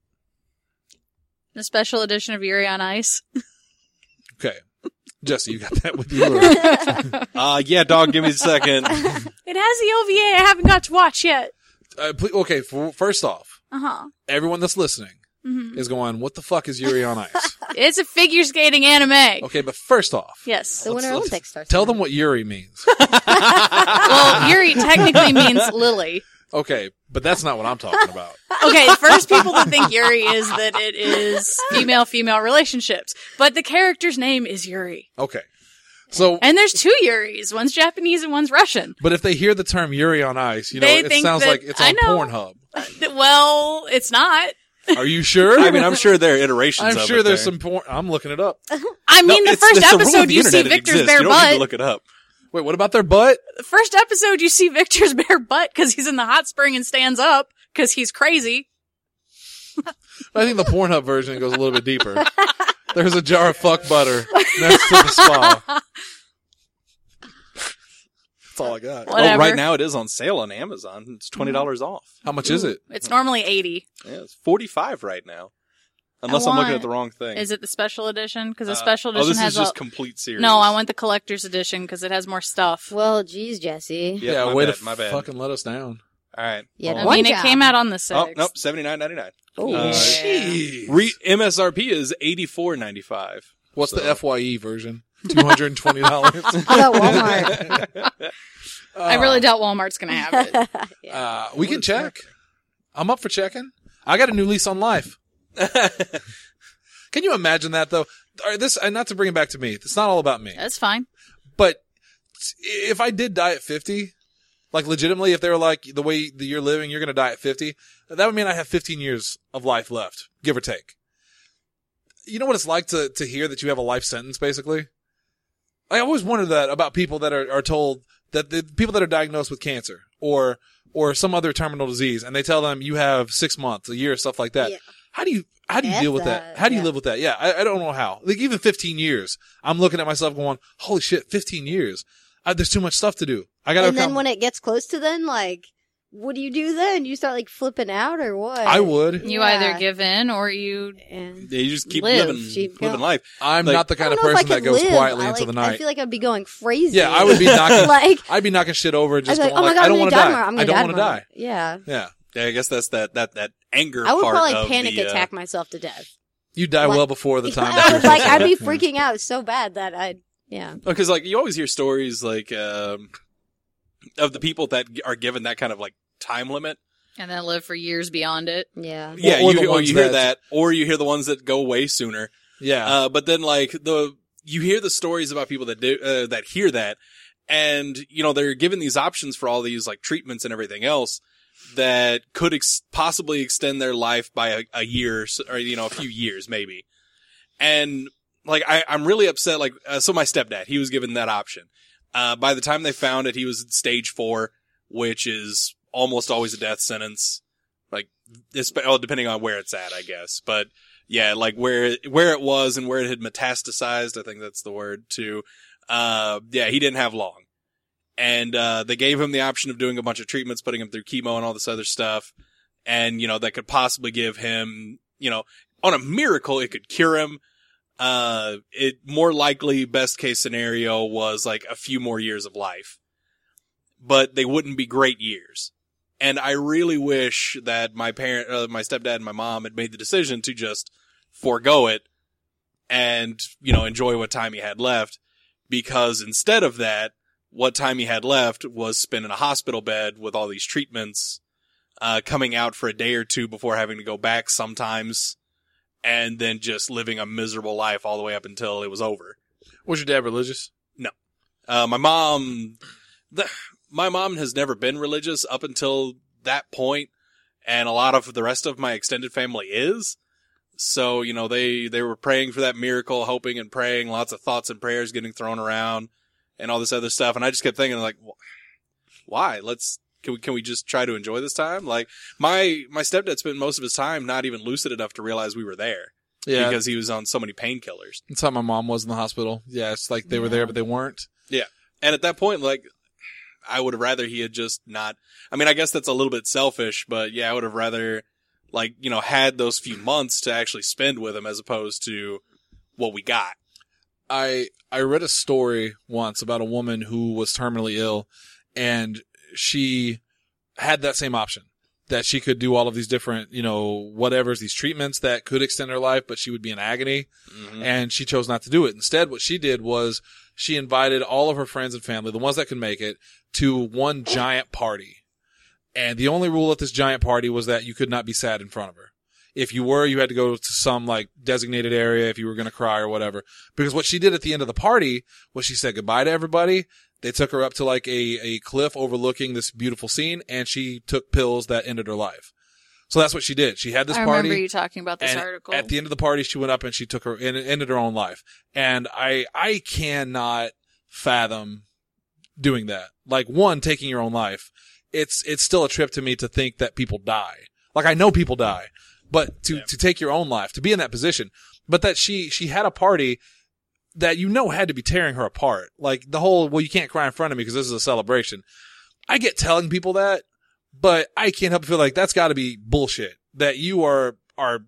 The special edition of Yuri on Ice. Okay, Jesse, you got that with you? Or, Uh, yeah, dog, give me a second. It has the O V A I haven't got to watch yet. uh, pl- okay, for, first off, Uh huh. everyone that's listening is going, "What the fuck is Yuri on Ice?" It's a figure skating anime. Okay, but first off, Yes. The Winter let's- Olympics starts. tell tomorrow. them what Yuri means. Well, Yuri technically means Lily. Okay, but that's not what I'm talking about. Okay, the first people to think Yuri is that it is female-female relationships. But the character's name is Yuri. Okay, so And there's two Yuris. One's Japanese and one's Russian. but if they hear the term Yuri on Ice, you know, They it think sounds that- like it's I on know. Pornhub. Well, it's not. Are you sure? I mean, I'm sure there are iterations I'm of sure it there's there. some porn. I'm looking it up. I mean, No, the it's- first it's a rule of episode the you see internet, it Victor's exists. bare You don't need to butt. look it up. Wait, what about their butt? The first episode you see Victor's bare butt because he's in the hot spring and stands up because he's crazy. I think the Pornhub version goes a little bit deeper. There's a jar of fuck butter next to the spa. That's all I got. Whatever. Oh, right now it is on sale on Amazon. It's twenty dollars off. How much is it? It's normally eighty. Yeah, it's forty-five right now. Unless I I'm looking want- at the wrong thing. Is it the special edition? Because the Uh, special oh, edition this has is just a- complete series. No, I want the collector's edition because it has more stuff. Well, geez, Jesse. Yeah, yeah, my way bad, to my bad. fucking let us down. All right. You had Oh. I one mean, it job. came out on the sixth. Oh, nope, seventy-nine ninety-nine. Oh, Uh, Jeez. Re- M S R P is eighty-four ninety-five. What's the So- F Y E version? two hundred twenty dollars. How about Walmart? I really doubt Walmart's going to have it. Uh, we can check. I'm up for checking. I got a new lease on life. Can you imagine that though? All right, this, and not to bring it back to me. It's not all about me. That's fine. But if I did die at fifty, like legitimately, if they were like, the way that you're living, you're going to die at fifty, that would mean I have fifteen years of life left, give or take. You know what it's like to, to hear that you have a life sentence, basically? I always wonder that about people that are, are told that the people that are diagnosed with cancer or, or some other terminal disease, and they tell them you have six months, a year, stuff like that. Yeah. How do you, how do you F deal with that? that, How do you yeah. live with that? Yeah, I, I don't know how. Like even fifteen years, I'm looking at myself going, holy shit, fifteen years. I, there's too much stuff to do. I gotta And then accom- when it gets close to then, like, what do you do then? You start like flipping out or what? I would. You Yeah. either give in or you. And Yeah, you just keep Live. living, Keep living going. life. I'm Like- not the I kind don't of know if I person that could goes live. quietly I, into like, the night. I feel like I'd be going crazy. Yeah, I would be knocking, like, I'd be knocking shit over just I'd be going like, oh my like, god, I I'm don't gonna want to die die. tomorrow. I'm I gonna don't die want to tomorrow. die. Yeah. Yeah. Yeah, I guess that's that that that anger I would part probably of panic the, uh, attack myself to death. You die Like- well before the time. I that would, you're like, I'd be supposed to. freaking out so bad that I'd, yeah. Because like you always hear stories like um, of the people that g- are given that kind of like time limit. And then live for years beyond it. Yeah. Yeah, or you, the or ones you hear that- that, or you hear the ones that go way sooner. Yeah. Uh, but then like the you hear the stories about people that do uh, that hear that, and you know they're given these options for all these like treatments and everything else that could ex- possibly extend their life by a, a year s- or you know a few years maybe. And like I, I'm really upset. Like uh, so, my stepdad he was given that option. Uh, by the time they found it, he was at stage four, which is almost always a death sentence. Like, it's, well, depending on where it's at, I guess. But yeah, like where where it was and where it had metastasized, I think that's the word too. Uh, yeah, he didn't have long, and uh, they gave him the option of doing a bunch of treatments, putting him through chemo and all this other stuff, and you know that could possibly give him, you know, on a miracle, it could cure him. Uh, it more likely best case scenario was like a few more years of life, but they wouldn't be great years. And I really wish that my parent, uh, my stepdad and my mom had made the decision to just forego it and, you know, enjoy what time he had left, because instead of that, what time he had left was spent in a hospital bed with all these treatments, uh, coming out for a day or two before having to go back sometimes, and then just living a miserable life all the way up until it was over. Was your dad religious? Uh, my mom the, my mom has never been religious up until that point, and a lot of the rest of my extended family is. So, you know, they, they were praying for that miracle, hoping and praying, lots of thoughts and prayers getting thrown around and all this other stuff. And I just kept thinking, like, why? Let's, can we, can we just try to enjoy this time? Like, my, my stepdad spent most of his time not even lucid enough to realize we were there. Yeah. Because he was on so many painkillers. That's how my mom was in the hospital. Yeah, it's like they were there, but they weren't. Yeah. And at that point, like, I would have rather he had just not, I mean, I guess that's a little bit selfish, but yeah, I would have rather, like, you know, had those few months to actually spend with him as opposed to what we got. I I read a story once about a woman who was terminally ill, and she had that same option, that she could do all of these different, you know, whatever's these treatments that could extend her life, but she would be in agony, Mm-hmm. and she chose not to do it. Instead, what she did was she invited all of her friends and family, the ones that could make it, to one giant party. And the only rule at this giant party was that you could not be sad in front of her. If you were, you had to go to some like designated area if you were going to cry or whatever. Because what she did at the end of the party was she said goodbye to everybody. They took her up to like a, a cliff overlooking this beautiful scene, and she took pills that ended her life. So that's what she did. She had this I party. remember you talking about this and article. at the end of the party, she went up and she took her and ended her own life. And I, I cannot fathom doing that. Like, one, taking your own life. It's, it's still a trip to me to think that people die. Like, I know people die, but to, Yeah. to take your own life, to be in that position, but that she, she had a party that you know had to be tearing her apart. Like the whole, well, you can't cry in front of me because this is a celebration. I get telling people that, but I can't help but feel like that's got to be bullshit. That you are are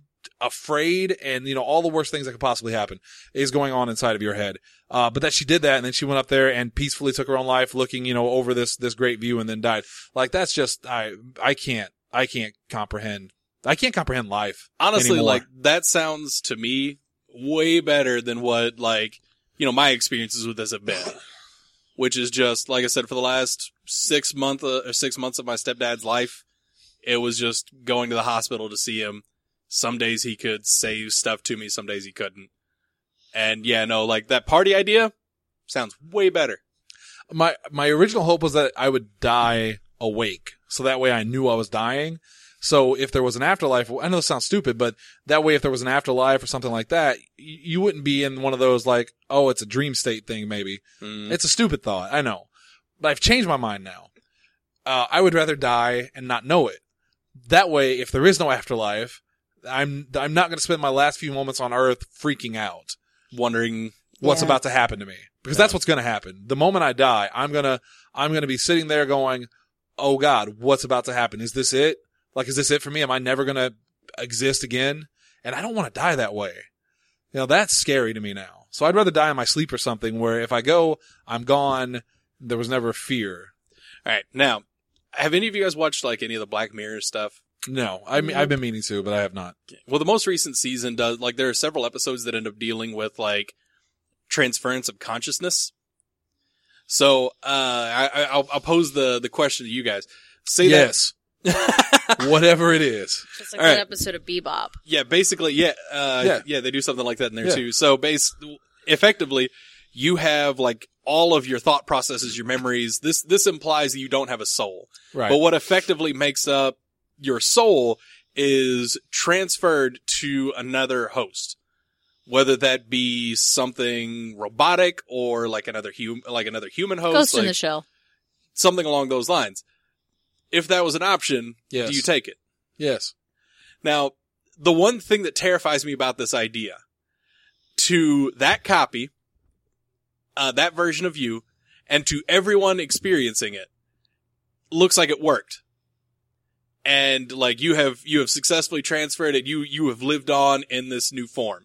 afraid, and you know all the worst things that could possibly happen is going on inside of your head. Uh, but that she did that, and then she went up there and peacefully took her own life, looking you know over this this great view, and then died. Like that's just I I can't I can't comprehend. I can't comprehend life. Honestly, anymore. like, that sounds to me way better than what, like, you know, my experiences with this have been. Which is just, like I said, for the last six month uh, or six months of my stepdad's life, it was just going to the hospital to see him. Some days he could say stuff to me, some days he couldn't. And yeah, no, like that party idea sounds way better. My my original hope was that I would die awake, so that way I knew I was dying. So if there was an afterlife, I know this sounds stupid, but that way if there was an afterlife or something like that, you, you wouldn't be in one of those like, oh, it's a dream state thing maybe. Mm. It's a stupid thought, I know. But I've changed my mind now. Uh, I would rather die and not know it. That way, if there is no afterlife, I'm I'm not going to spend my last few moments on Earth freaking out, Wondering, what's Yeah. about to happen to me, because Yeah. that's what's going to happen. The moment I die, I'm gonna I'm gonna be sitting there going, "Oh God, what's about to happen? Is this it? Like, is this it for me? Am I never gonna exist again?" And I don't want to die that way. You know, that's scary to me now. So I'd rather die in my sleep or something, where if I go, I'm gone. There was never fear. all right, now, have any of you guys watched like any of the Black Mirror stuff? No, I mean I've been meaning to, but I have not. Well, the most recent season does, like, there are several episodes that end up dealing with, like, transference of consciousness. So, uh, I, I- I'll, I'll pose the, the question to you guys. Say Yes, whatever it is. Just like All that right. episode of Bebop. Yeah, basically, yeah, uh, Yeah. yeah, they do something like that in there Yeah. too. So, base, effectively, you have, like, all of your thought processes, your memories. This, this implies that you don't have a soul. Right. But what effectively makes up your soul is transferred to another host. Whether that be something robotic or like another hum- like another human host, Ghost in like the Shell. something along those lines. If that was an option, Yes. do you take it? Yes. Now, the one thing that terrifies me about this idea, to that copy, uh, that version of you, and to everyone experiencing it, looks like it worked. And like you have, you have successfully transferred it, you, you have lived on in this new form.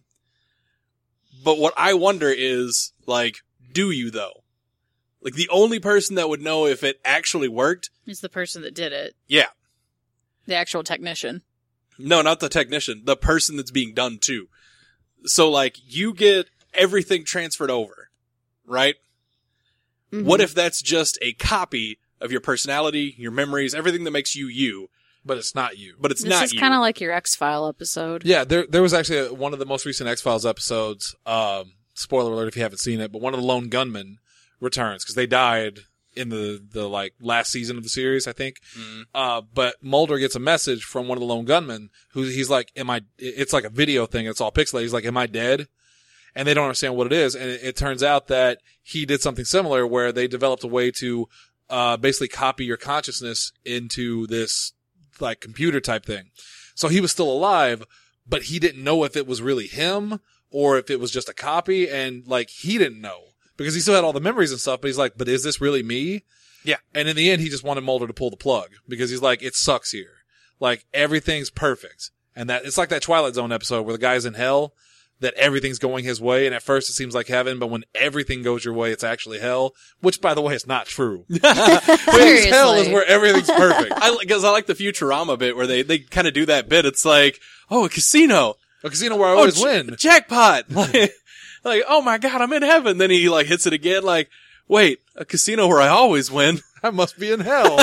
But what I wonder is, like, do you though? Like, the only person that would know if it actually worked, Is the person that did it. yeah. The actual technician. No, not the technician. The person that's being done to. So, like, you get everything transferred over, right? Mhm. What if that's just a copy of your personality, your memories, everything that makes you you, But it's not you. but it's This not is you? kind of like your X-File episode. Yeah, there there was actually a, one of the most recent X-Files episodes, um, spoiler alert if you haven't seen it, but one of the lone gunmen returns because they died in the, the like last season of the series, I think. Mm. Uh, but Mulder gets a message from one of the lone gunmen who he's like, am I, it's like a video thing. It's all pixelated. He's like, am I dead? And they don't understand what it is. And it, it turns out that he did something similar where they developed a way to, uh, basically copy your consciousness into this like computer type thing. So he was still alive, but he didn't know if it was really him or if it was just a copy. And like, he didn't know because he still had all the memories and stuff, but he's like, but is this really me? Yeah. And in the end, he just wanted Mulder to pull the plug because he's like, it sucks here. Like everything's perfect. And that it's like that Twilight Zone episode where the guy's in hell, that everything's going his way. And at first it seems like heaven, but when everything goes your way, it's actually hell, which by the way, is not true. Seriously. Hell is where everything's perfect. I because I like the Futurama bit where they they kind of do that bit. It's like, oh, a casino, A casino where I always oh, win. j- jackpot. like, like, oh my god, I'm in heaven. Then he like hits it again. Like, wait, a casino where I always win. I must be in hell.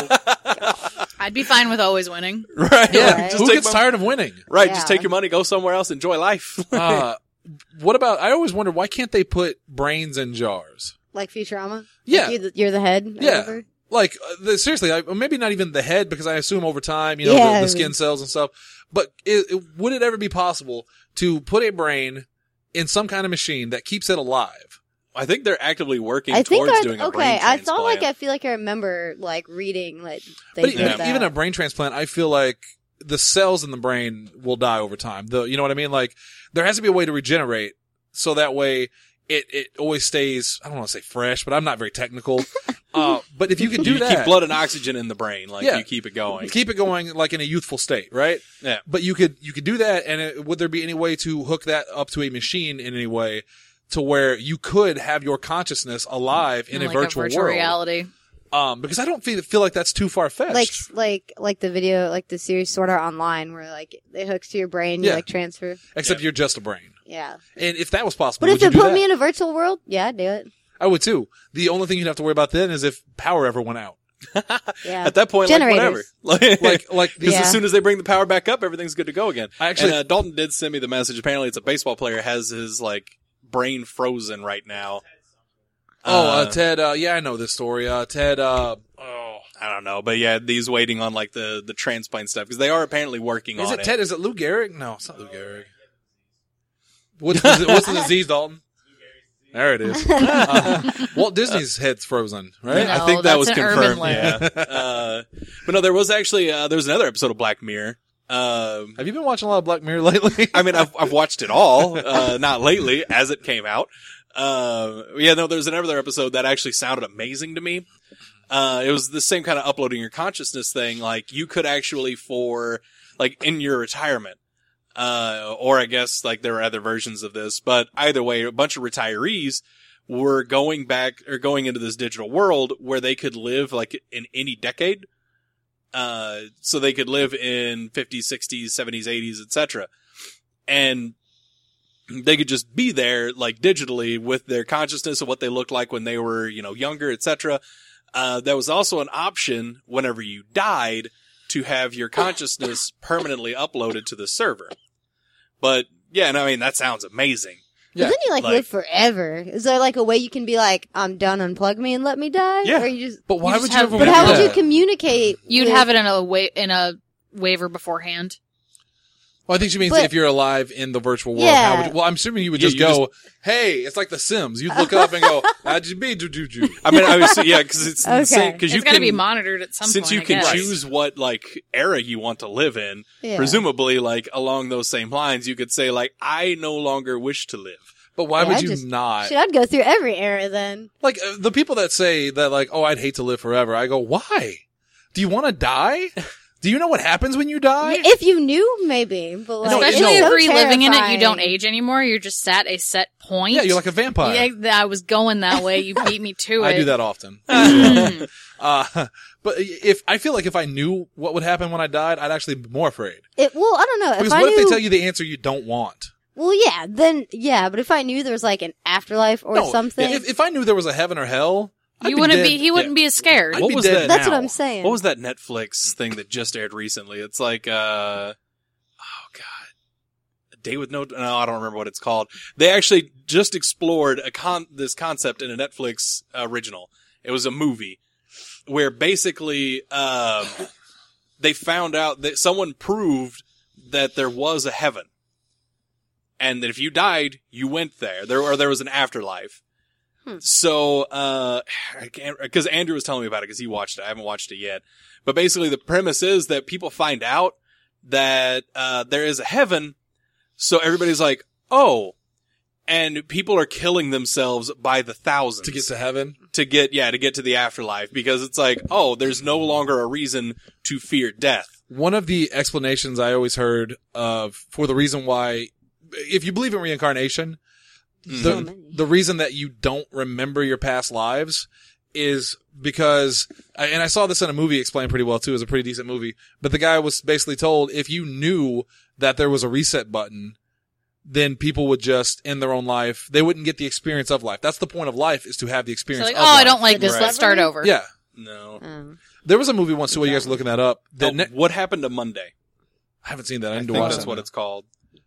I'd be fine with always winning. Right? Yeah. Right. Who take gets my- tired of winning? Right. Yeah. Just take your money, go somewhere else, enjoy life. Uh, what about, I always wonder, why can't they put brains in jars? Like Futurama? Yeah. Like you're, the, you're the head? or Yeah. whatever? Like, uh, the, seriously, I, maybe not even the head, because I assume over time, you know, Yeah, the, the I skin mean- cells and stuff. But it, it, would it ever be possible to put a brain in some kind of machine that keeps it alive? I think they're actively working I think towards I, doing a okay, brain I thought like I transplant. feel like I remember like reading like But things e- like that. even a brain transplant, I feel like the cells in the brain will die over time. The, you know what I mean? Like, there has to be a way to regenerate so that way it, it always stays, I don't want to say fresh, but I'm not very technical. uh, but if you could do you that, keep blood and oxygen in the brain, like Yeah. you keep it going. keep it going like in a youthful state, right? Yeah. But you could, you could do that. And it, would there be any way to hook that up to a machine in any way to where you could have your consciousness alive in, In, a, like virtual a virtual world? reality. Um, because I don't feel, feel like that's too far fetched. like like like the video like the series Sword Art Online where like it hooks to your brain, you Yeah. like transfer. Except you're just a brain. Yeah. And if that was possible, But would if you it do put that? me in a virtual world, yeah, I'd do it. I would too. The only thing you'd have to worry about then is if power ever went out. Yeah. At that point, Generators. like whatever. Like, Like, like because Yeah. as soon as they bring the power back up, everything's good to go again. I actually- and, uh, Dalton did send me the message. Apparently, it's a baseball player has his like brain frozen right now. oh, uh, Ted, uh, yeah, I know this story. Uh, Ted, uh, oh, I don't know, but yeah, he's waiting on like the the transplant stuff because they are apparently working is on it Ted? Is it Lou Gehrig? No, it's not Lou Gehrig. What's the, what's the disease, Dalton? There it is. Uh, Walt Disney's head's frozen, right? No. I think that that's was an urban confirmed. Yeah, uh, but no, there was actually uh, there was another episode of Black Mirror. Um, Have you been watching a lot of Black Mirror lately? I mean, I've I've watched it all, uh, not lately, as it came out. Uh, yeah, no, there's another episode that actually sounded amazing to me. Uh, it was the same kind of uploading your consciousness thing. Like, you could actually for, like, in your retirement, uh, or I guess, like, there are other versions of this, but either way, a bunch of retirees were going back, or going into this digital world where they could live, like, in any decade. Uh, so they could live in fifties, sixties, seventies, eighties, et cetera. And they could just be there, like, digitally with their consciousness of what they looked like when they were, you know, younger, et cetera. Uh, there was also an option whenever you died to have your consciousness permanently uploaded to the server. But, yeah, and I mean, that sounds amazing. Yeah. But then you like, Like- live forever. Is there like a way you can be like, I'm done, unplug me and let me die? Yeah. Or you just, But why You would just you have- ever but want how would that? you communicate? You'd with- have it in a wa- in a waiver beforehand. Well, I think she means But- if you're alive in the virtual world. Yeah. How would you, well, I'm assuming you would Yeah, just you go, hey, it's like The Sims. You'd look up and go, how'd you be? Do, do, do. I mean, obviously, yeah, because it's Okay. insane. Because It's you got to can be monitored at some since point. you I can guess. choose what like era you want to live in. Yeah. Presumably, like along those same lines, you could say like, I no longer wish to live. But why Yeah, would I'd you just- not? Shit, I'd go through every era then. Like, uh, the people that say that, like, oh, I'd hate to live forever. I go, why? Do you want to die? Do you know what happens when you die? If you knew, maybe. But like, No, Especially no. if it's so reliving in it, you don't terrifying. age anymore. You're just at a set point. Yeah, you're like a vampire. Yeah, I was going that way. You beat me to it. I do that often. uh, but if I feel like if I knew what would happen when I died, I'd actually be more afraid. It, well, I don't know. Because if I what if knew, they tell you the answer you don't want? well, yeah, then yeah. But if I knew there was like an afterlife or No, something, If, if I knew there was a heaven or hell, I'd You be wouldn't dead. be. He wouldn't Yeah. be as scared. I'd What be was dead that? that's now. what I'm saying. What was that Netflix thing that just aired recently? It's like, uh, oh god, A Day with No, no, I don't remember what it's called. They actually just explored a con, this concept in a Netflix original. It was a movie. where basically um, they found out that someone proved that there was a heaven, and that if you died, you went there. There or there was an afterlife. Hmm. So, uh, I can't, cause Andrew was telling me about it cause he watched it. I haven't watched it yet. But basically the premise is that people find out that, uh, there is a heaven. So everybody's like, oh, and people are killing themselves by the thousands. To get to heaven? To get, yeah, to get to the afterlife because it's like, oh, there's no longer a reason to fear death. One of the explanations I always heard of for the reason why, if you believe in reincarnation, So the, many. the reason that you don't remember your past lives is because, and I saw this in a movie explained pretty well too, it was a pretty decent movie, but the guy was basically told if you knew that there was a reset button, then people would just end their own life. They wouldn't get the experience of life. That's the point of life, is to have the So experience like, of oh, life. I don't like this. Right. Let's start over. Yeah. No. Um, There was a movie once too, while you guys are looking that up. That Oh, ne- what happened to Monday? I haven't seen that. I I need think to watch that's that. what it's called.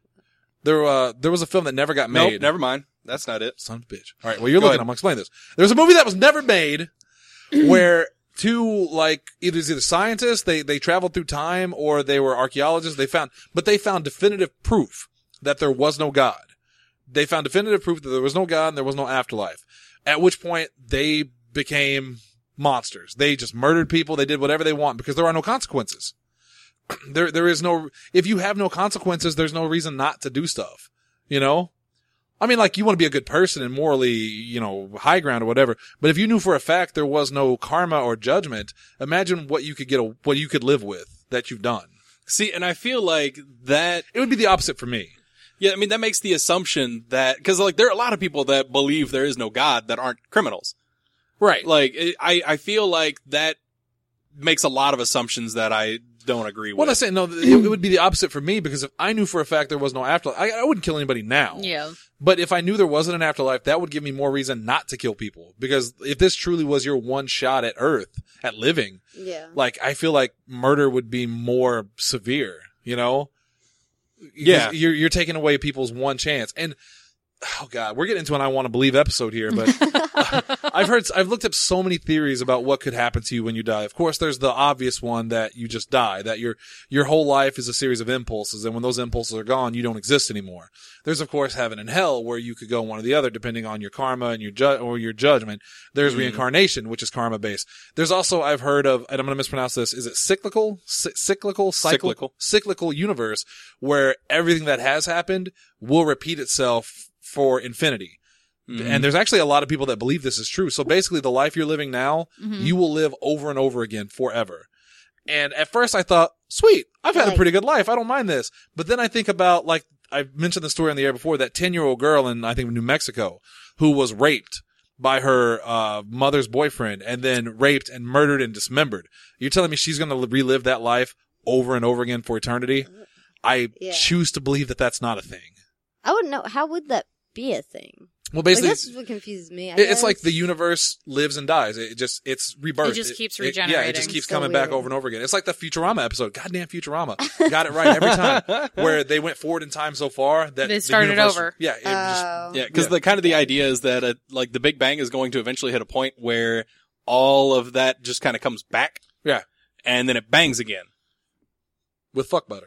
There, uh, there was a film that never got made. Nope, never mind. That's not it. Son of a bitch. All right. Well, you're Go looking. ahead. I'm going to explain this. There's a movie that was never made where two, like, either, either scientists, they, they traveled through time or they were archaeologists. They found, but they found definitive proof that there was no God. They found definitive proof that there was no God and there was no afterlife. At which point they became monsters. They just murdered people. They did whatever they want because there are no consequences. There, there is no, if you have no consequences, there's no reason not to do stuff. You know? I mean, like, you want to be a good person and morally, you know, high ground or whatever. But if you knew for a fact there was no karma or judgment, imagine what you could get, a, what you could live with that you've done. See, and I feel like that, It would be the opposite for me. yeah, I mean, that makes the assumption that, cause like there are a lot of people that believe there is no God that aren't criminals. Right. Like, it, I, I feel like that makes a lot of assumptions that I don't agree with. Well, I say no. It, it would be the opposite for me because if I knew for a fact there was no afterlife, I, I wouldn't kill anybody now. Yeah. But if I knew there wasn't an afterlife, that would give me more reason not to kill people. Because if this truly was your one shot at Earth, at living, yeah. like I feel like murder would be more severe. You know? Yeah. You're you're taking away people's one chance. And oh god, we're getting into an I want to believe episode here, but uh, I've heard I've looked up so many theories about what could happen to you when you die. Of course, there's the obvious one that you just die, that your your whole life is a series of impulses, and when those impulses are gone, you don't exist anymore. There's of course heaven and hell, where you could go one or the other depending on your karma and your ju- or your judgment. There's Mhm. reincarnation, which is karma based. There's also I've heard of, and I'm going to mispronounce this. Is it cyclical, C- cyclical, cycle- Cyclical. cyclical universe, where everything that has happened will repeat itself for infinity. Mhm. And there's actually a lot of people that believe this is true. So basically the life you're living now, Mhm. you will live over and over again forever. And at first I thought, sweet, I've had a Right. pretty good life. I don't mind this. But then I think about, like, I mentioned the story on the air before, that ten year old girl in, I think, New Mexico who was raped by her, uh, mother's boyfriend and then raped and murdered and dismembered. You're telling me she's going to relive that life over and over again for eternity? I Yeah. choose to believe that that's not a thing. I wouldn't know. How would that be a thing? Well, Like, basically, that's what confuses me. I It- It's like guess. the universe lives and dies. It just, it's rebirth. It just keeps yeah, it just regenerating. keeps So coming back weird. over and over again. It's like the Futurama episode. Goddamn Futurama. Got it right every time. Where they went forward in time so far that They the started universe- over. Yeah. It just, Oh. Yeah, because Yeah. the kind of the idea is that uh like the Big Bang is going to eventually hit a point where all of that just kind of comes back, yeah. and then it bangs again. With fuck butter.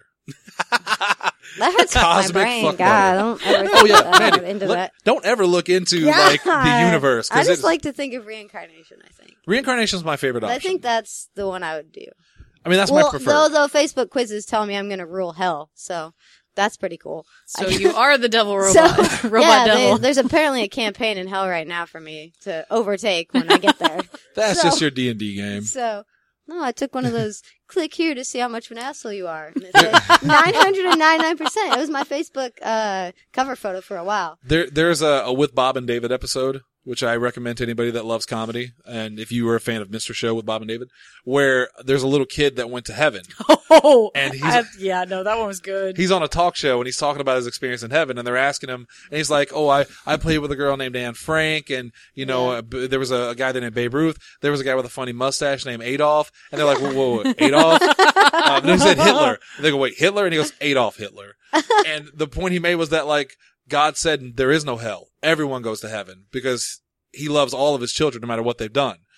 That hurts my Cosmic brain. fuck God, don't ever Oh yeah, uh, Mandy, into let- that. don't ever look into Yeah. like the universe. I 'cause just it's- like to think of reincarnation. I think. reincarnation is my favorite But option. I think that's the one I would do. I mean, that's well, my preferred. though, though Facebook quizzes tell me I'm going to rule hell, so that's pretty cool. So I- you are the devil robot. So, robot yeah, devil. they- there's apparently a campaign in hell right now for me to overtake when I get there. that's so- just your D and D game. So, no, I took one of those, click here to see how much of an asshole you are. And it said nine hundred ninety-nine percent. It was my Facebook uh, cover photo for a while. There, there's a, a With Bob and David episode, which I recommend to anybody that loves comedy. And if you were a fan of Mister Show with Bob and David, where there's a little kid that went to heaven. Oh, And he's- I- yeah, no, that one was good. He's on a talk show and he's talking about his experience in heaven, and they're asking him, and he's like, "Oh, I I played with a girl named Anne Frank, and you know, Yeah. uh, b- there was a, a guy named Babe Ruth. There was a guy with a funny mustache named Adolf." And they're like, "Whoa, whoa, whoa Adolf?" um, and he said Hitler. And they go, "Wait, Hitler?" And he goes, "Adolf Hitler." And the point he made was that, like, God said there is no hell. Everyone goes to heaven because He loves all of His children, no matter what they've done.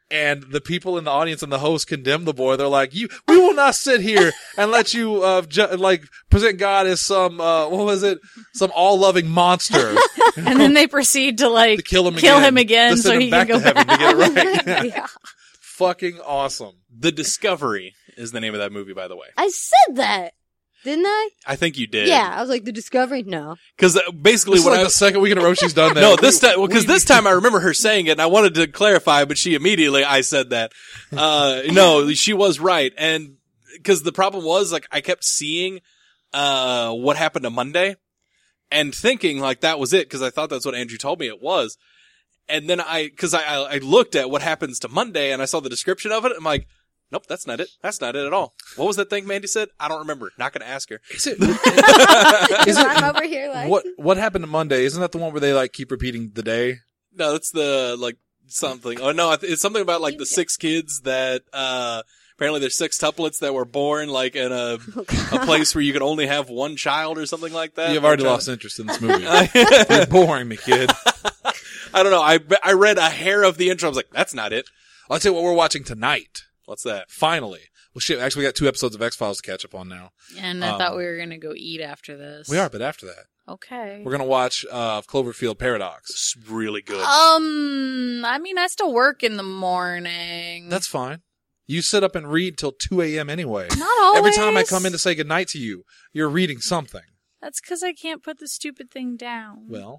And the people in the audience and the host condemn the boy. They're like, "You, we will not sit here and let you, uh, ju- like, present God as some, uh, what was it? Some all-loving monster And then they proceed to like to kill him kill again. him again to so send he him back can go to heaven back. to get it right." Yeah. Fucking awesome. The Discovery is the name of that movie, by the way. I said that, didn't I? I think you did. Yeah, I was like, the Discovery? No. Because basically This is what like I the second week in a row she's done that. No, this We- time, because we- this time I remember her saying it and I wanted to clarify, but she immediately, I said that. Uh, no, she was right. And because the problem was, like, I kept seeing, uh, what happened to Monday and thinking like that was it because I thought that's what Andrew told me it was. And then I, cause I, I, I looked at what happens to Monday and I saw the description of it. I'm like, nope, that's not it. That's not it at all. What was that thing Mandy said? I don't remember. Not going to ask her. Is it, Is I'm over here like, what, what happened to Monday? Isn't that the one where they like keep repeating the day? No, that's the, like, something. Oh, no, it's something about, like, the six kids that, uh, apparently there's six tuplets that were born, like, in a, a place where you could only have one child or something like that. You've already Which I- lost interest in this movie. You're boring me, kid. I don't know. I, I read a hair of the intro. I was like, that's not it. I'll tell you what we're watching tonight. What's that? Finally. Well, shit, actually, we got two episodes of X-Files to catch up on now. And I Um, thought we were gonna go eat after this. We are, but after that, Okay. we're going to watch uh, Cloverfield Paradox. It's really good. Um, I mean, I still work in the morning. That's fine. You sit up and read till two a.m. anyway. not always. Every time I come in to say goodnight to you, you're reading something. That's because I can't put the stupid thing down. Well,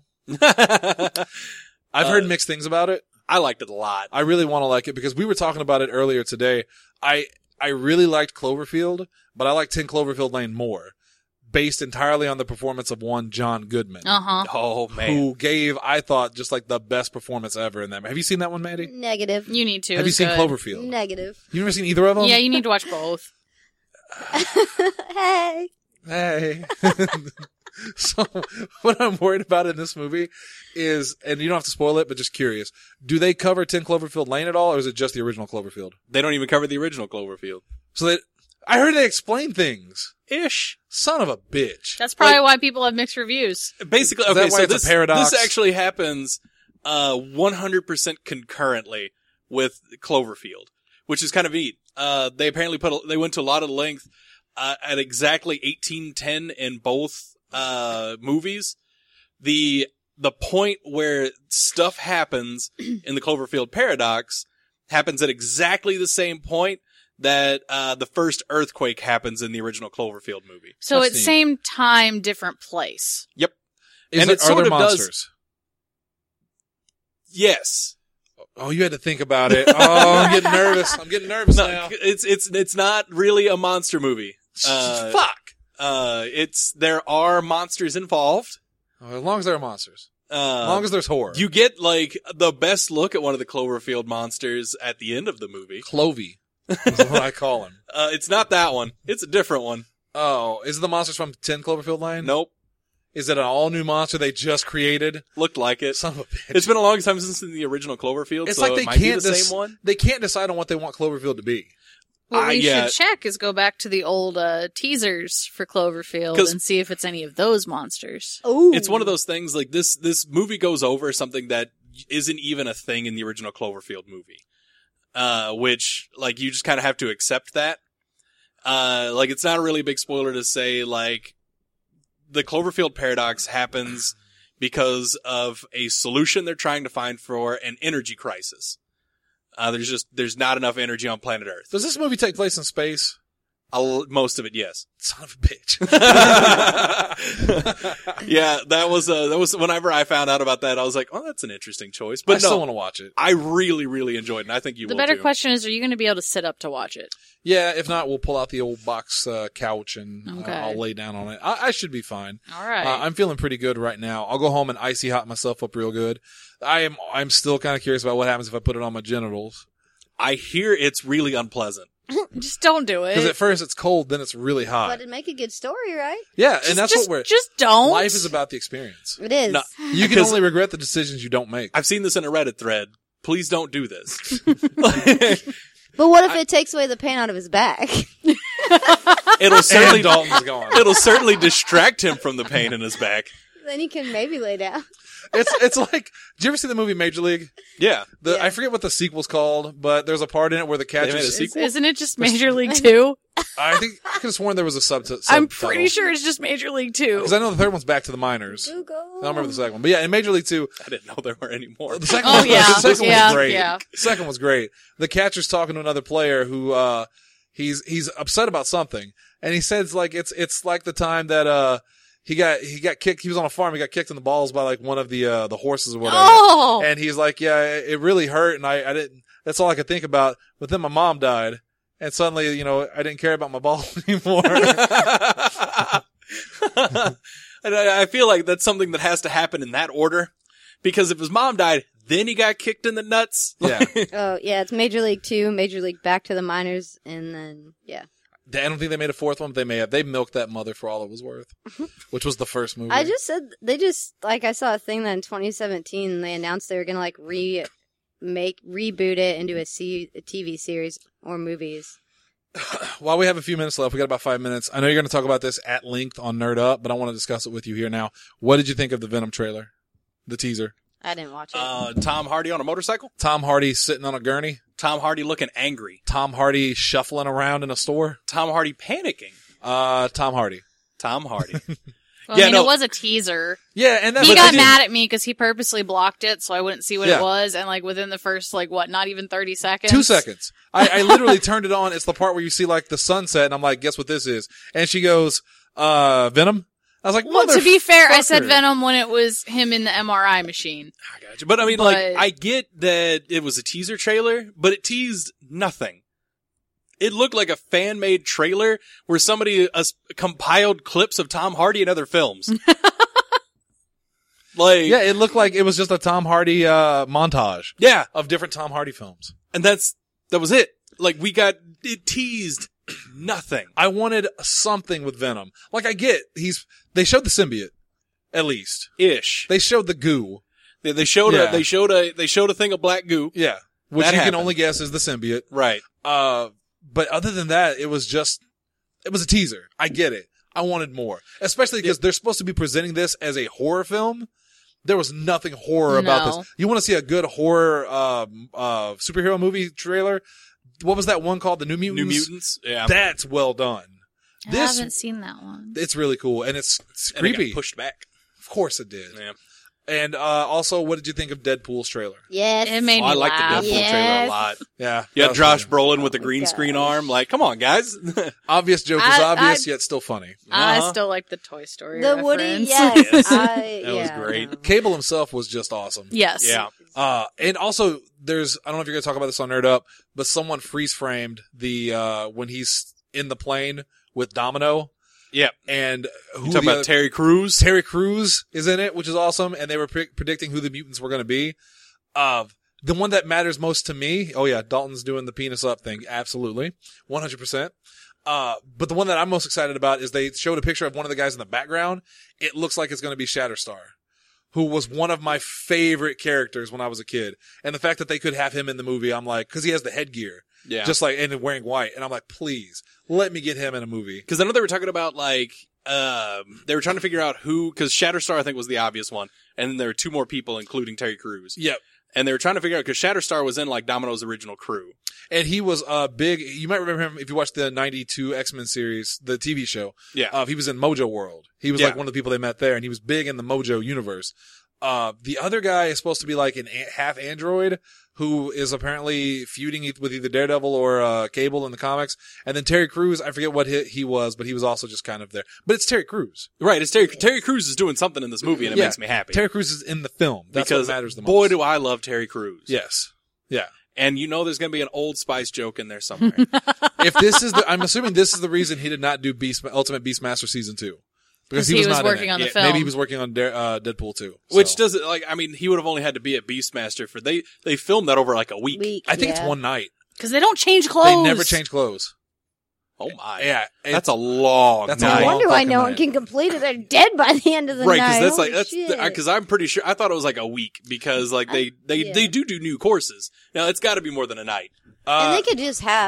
I've Uh, heard mixed things about it. I liked it a lot. I really want to like it because we were talking about it earlier today. I I really liked Cloverfield, but I like ten Cloverfield Lane more, based entirely on the performance of one John Goodman, Uh huh. Oh, man. who gave, I thought, just like the best performance ever in that. Have you seen that one, Mandy? negative. You need to. Have you It's seen good. Cloverfield? Negative. You've never seen either of them? Yeah, you need to watch both. Hey. Hey. So what I'm worried about in this movie is, and you don't have to spoil it, but just curious, do they cover ten Cloverfield Lane at all, or is it just the original Cloverfield? They don't even cover the original Cloverfield. So that I heard they explain things. Ish. Son of a bitch. That's probably Like- why people have mixed reviews. Basically, Is that okay, why so it's a this, paradox? this actually happens uh one hundred percent concurrently with Cloverfield, which is kind of neat. Uh, they apparently put, a, they went to a lot of length, uh, at exactly eighteen ten in both, uh, movies. The, the point where stuff happens in the Cloverfield paradox happens at exactly the same point that, uh, the first earthquake happens in the original Cloverfield movie. So That's it's neat. same time, different place. Yep. Is and it, it are sort there of does- monsters? Yes. Oh, you had to think about it. Oh, I'm getting nervous. I'm getting nervous No, now. it's, it's, it's not really a monster movie. Uh, Fuck. Uh, it's, there are monsters involved. Oh, as long as there are monsters. Uh, As long as there's horror. you get like the best look at one of the Cloverfield monsters at the end of the movie. Clovey is what I call him. Uh, it's not that one. It's a different one. Oh, is it the monsters from ten Cloverfield Lane? Nope. Is it an all-new monster they just created? Looked like it. Son of a bitch. It's been a long time since the original Cloverfield. It's so like it they might be can't the dis- same one. They can't decide on what they want Cloverfield to be. What Uh, we yeah. should check is go back to the old uh, teasers for Cloverfield 'Cause- and see if it's any of those monsters. Ooh. It's one of those things like this, this movie goes over something that isn't even a thing in the original Cloverfield movie. Uh, which, like, you just kind of have to accept that. Uh, like, it's not a really big spoiler to say, like, the Cloverfield paradox happens because of a solution they're trying to find for an energy crisis. Uh, there's just, there's not enough energy on planet Earth. Does this movie take place in space? I'll, most of it, yes. Son of a bitch. Yeah, that was, uh, that was, whenever I found out about that, I was like, oh, that's an interesting choice. But I But still no, want to watch it. I really, really enjoyed it, and I think you The will better too. question is, are you going to be able to sit up to watch it? Yeah, if not, we'll pull out the old box uh, couch and uh, Okay. I'll lay down on it. I, I should be fine. All right. Uh, I'm feeling pretty good right now. I'll go home and icy hot myself up real good. I am. I'm still kind of curious about what happens if I put it on my genitals. I hear it's really unpleasant. Just don't do it. Because at first it's cold, then it's really hot. But it'd make a good story, right? Yeah, Just- and that's just, what we're. Just don't. Life is about the experience. It is. No. You can Because- only regret the decisions you don't make. I've seen this in a Reddit thread. Please don't do this. But what if it takes away the pain out of his back? It'll certainly, And Dalton's gone. it'll certainly distract him from the pain in his back. Then he can maybe lay down. It's it's like. Did you ever see the movie Major League? Yeah. The Yeah. I forget what the sequel's called, but there's a part in it where the made a catcher. sequel? Isn't it just Major League Two? I think I could have sworn there was a sub. I'm pretty sure it's just Major League Two. because I know the third one's Back to the Minors. Google. I don't remember the second one, but yeah, in Major League Two, I didn't know there were any more. the second Oh, one, yeah. the second Yeah, was great. yeah. The second was great. The catcher's talking to another player who uh he's he's upset about something, and he says like it's it's like the time that uh. He got he got kicked. He was on a farm. He got kicked in the balls by like one of the uh, the horses or whatever. Oh! And he's like, "Yeah, it it really hurt, and I, I didn't. That's all I could think about." But then my mom died, and suddenly, you know, I didn't care about my ball anymore. And I, I feel like that's something that has to happen in that order. Because if his mom died, then he got kicked in the nuts. Yeah, Oh, yeah, it's Major League Two, Major League Back to the Minors, and then, yeah. I don't think they made a fourth one. But they may have. They milked that mother for all it was worth, which was the first movie. I just said, they just, like, I saw a thing that in twenty seventeen, they announced they were gonna, like, re- make, reboot it into a, C- a T V series or movies. While we have a few minutes left, we got about five minutes. I know you're going to talk about this at length on Nerd Up, but I want to discuss it with you here now. What did you think of the Venom trailer, the teaser? I didn't watch it. Uh, Tom Hardy on a motorcycle. Tom Hardy sitting on a gurney. Tom Hardy looking angry. Tom Hardy shuffling around in a store. Tom Hardy panicking. Uh, Tom Hardy. Tom Hardy. Well, Yeah, I mean, no. it was a teaser. Yeah, and that's He what got they did. mad at me because he purposely blocked it so I wouldn't see what Yeah. it was. And like within the first, like what, not even thirty seconds? Two seconds. I, I literally turned it on. It's the part where you see like the sunset, and I'm like, guess what this is? And she goes, uh, Venom? I was like, Well, to be fair, I said motherfucker. Venom when it was him in the M R I machine. I got you. But I mean, like, But- I get that it was a teaser trailer, but it teased nothing. It looked like a fan-made trailer where somebody uh, compiled clips of Tom Hardy in other films. Like, Yeah, it looked like it was just a Tom Hardy, uh, montage yeah, of different Tom Hardy films. and that's, that was it. Like, we got, it teased nothing. I wanted something with Venom. Like, I get, he's, they showed the symbiote. At least. Ish. They showed the goo. They, they showed Yeah. a, they showed a, they showed a thing of black goo. Yeah. Which That you happened. can only guess is the symbiote. Right. Uh, but other than that, it was just, it was a teaser. I get it. I wanted more. Especially because they're supposed to be presenting this as a horror film. There was nothing horror about No. this. You want to see a good horror, um, uh, superhero movie trailer? What was that one called? The New Mutants? New Mutants. Yeah. That's well done. I This, haven't seen that one. it's really cool. And it's, it's And it got creepy. pushed back. Of course it did. Yeah. And, uh, also, what did you think of Deadpool's trailer? yes. It made Oh, I me like the laugh. Deadpool trailer a Yes. lot. Yeah. Yeah, that was Josh funny. Brolin with the Oh, green gosh. screen arm. Like, come on, guys. Obvious joke is I- obvious, I- yet still funny. I Uh-huh. still like the Toy Story The Woody, reference. yes. Yes. I, That was yeah, great. no. Cable himself was just awesome. Yes. Yeah. Uh, and also there's, I don't know if you're going to talk about this on Nerd Up, but someone freeze framed the, uh, when he's in the plane with Domino Yep. and who You the talking other- about Terry Crews? Terry Crews is in it, which is awesome. And they were pre- predicting who the mutants were going to be. Uh, the one that matters most to me. Oh yeah. Dalton's doing the penis up thing. Absolutely. one hundred percent. Uh, but the one that I'm most excited about is they showed a picture of one of the guys in the background. It looks like it's going to be Shatterstar, who was one of my favorite characters when I was a kid. And the fact that they could have him in the movie, I'm like, cause he has the headgear. Yeah. Just like, and wearing white. And I'm like, please, let me get him in a movie. Because I know they were talking about, like, um, they were trying to figure out who, because Shatterstar, I think, was the obvious one. And then there were two more people, including Terry Crews. Yep. And they were trying to figure out, because Shatterstar was in, like, Domino's original crew. And he was uh big. You might remember him if you watched the ninety-two X-Men series, the T V show. Yeah. Uh, he was in Mojo World. He was Yeah. like one of the people they met there, and he was big in the Mojo universe. Uh, the other guy is supposed to be like an a- half android who is apparently feuding e- with either Daredevil or uh, Cable in the comics. And then Terry Crews, I forget what he, he was, but he was also just kind of there. But it's Terry Crews. Right. It's Terry, Terry Crews is doing something in this movie, and it Yeah. makes me happy. Terry Crews is in the film. That's because, what matters the boy, most. do I love Terry Crews. Yes. Yeah. And you know there's going to be an Old Spice joke in there somewhere. If this is the, I'm assuming this is the reason he did not do Beast, Ultimate Beastmaster season two. Because 'Cause he was not in working it. on the Yeah, film. Maybe he was working on Dare- uh, Deadpool two. Which So. doesn't, like, I mean, he would have only had to be at Beastmaster for, they, they filmed that over like a week. Week, I think yeah. it's one night. Because they don't change clothes. They never change clothes. Oh my. Yeah. That's a long That's a No night. long wonder why fucking no one night. can complete it. They're dead by the end of the Right, night. because that's like, Holy that's, shit. because I'm pretty sure, I thought it was like a week, because like they, they, yeah. they do do new courses. Now it's gotta be more than a night. Uh, and they could just have like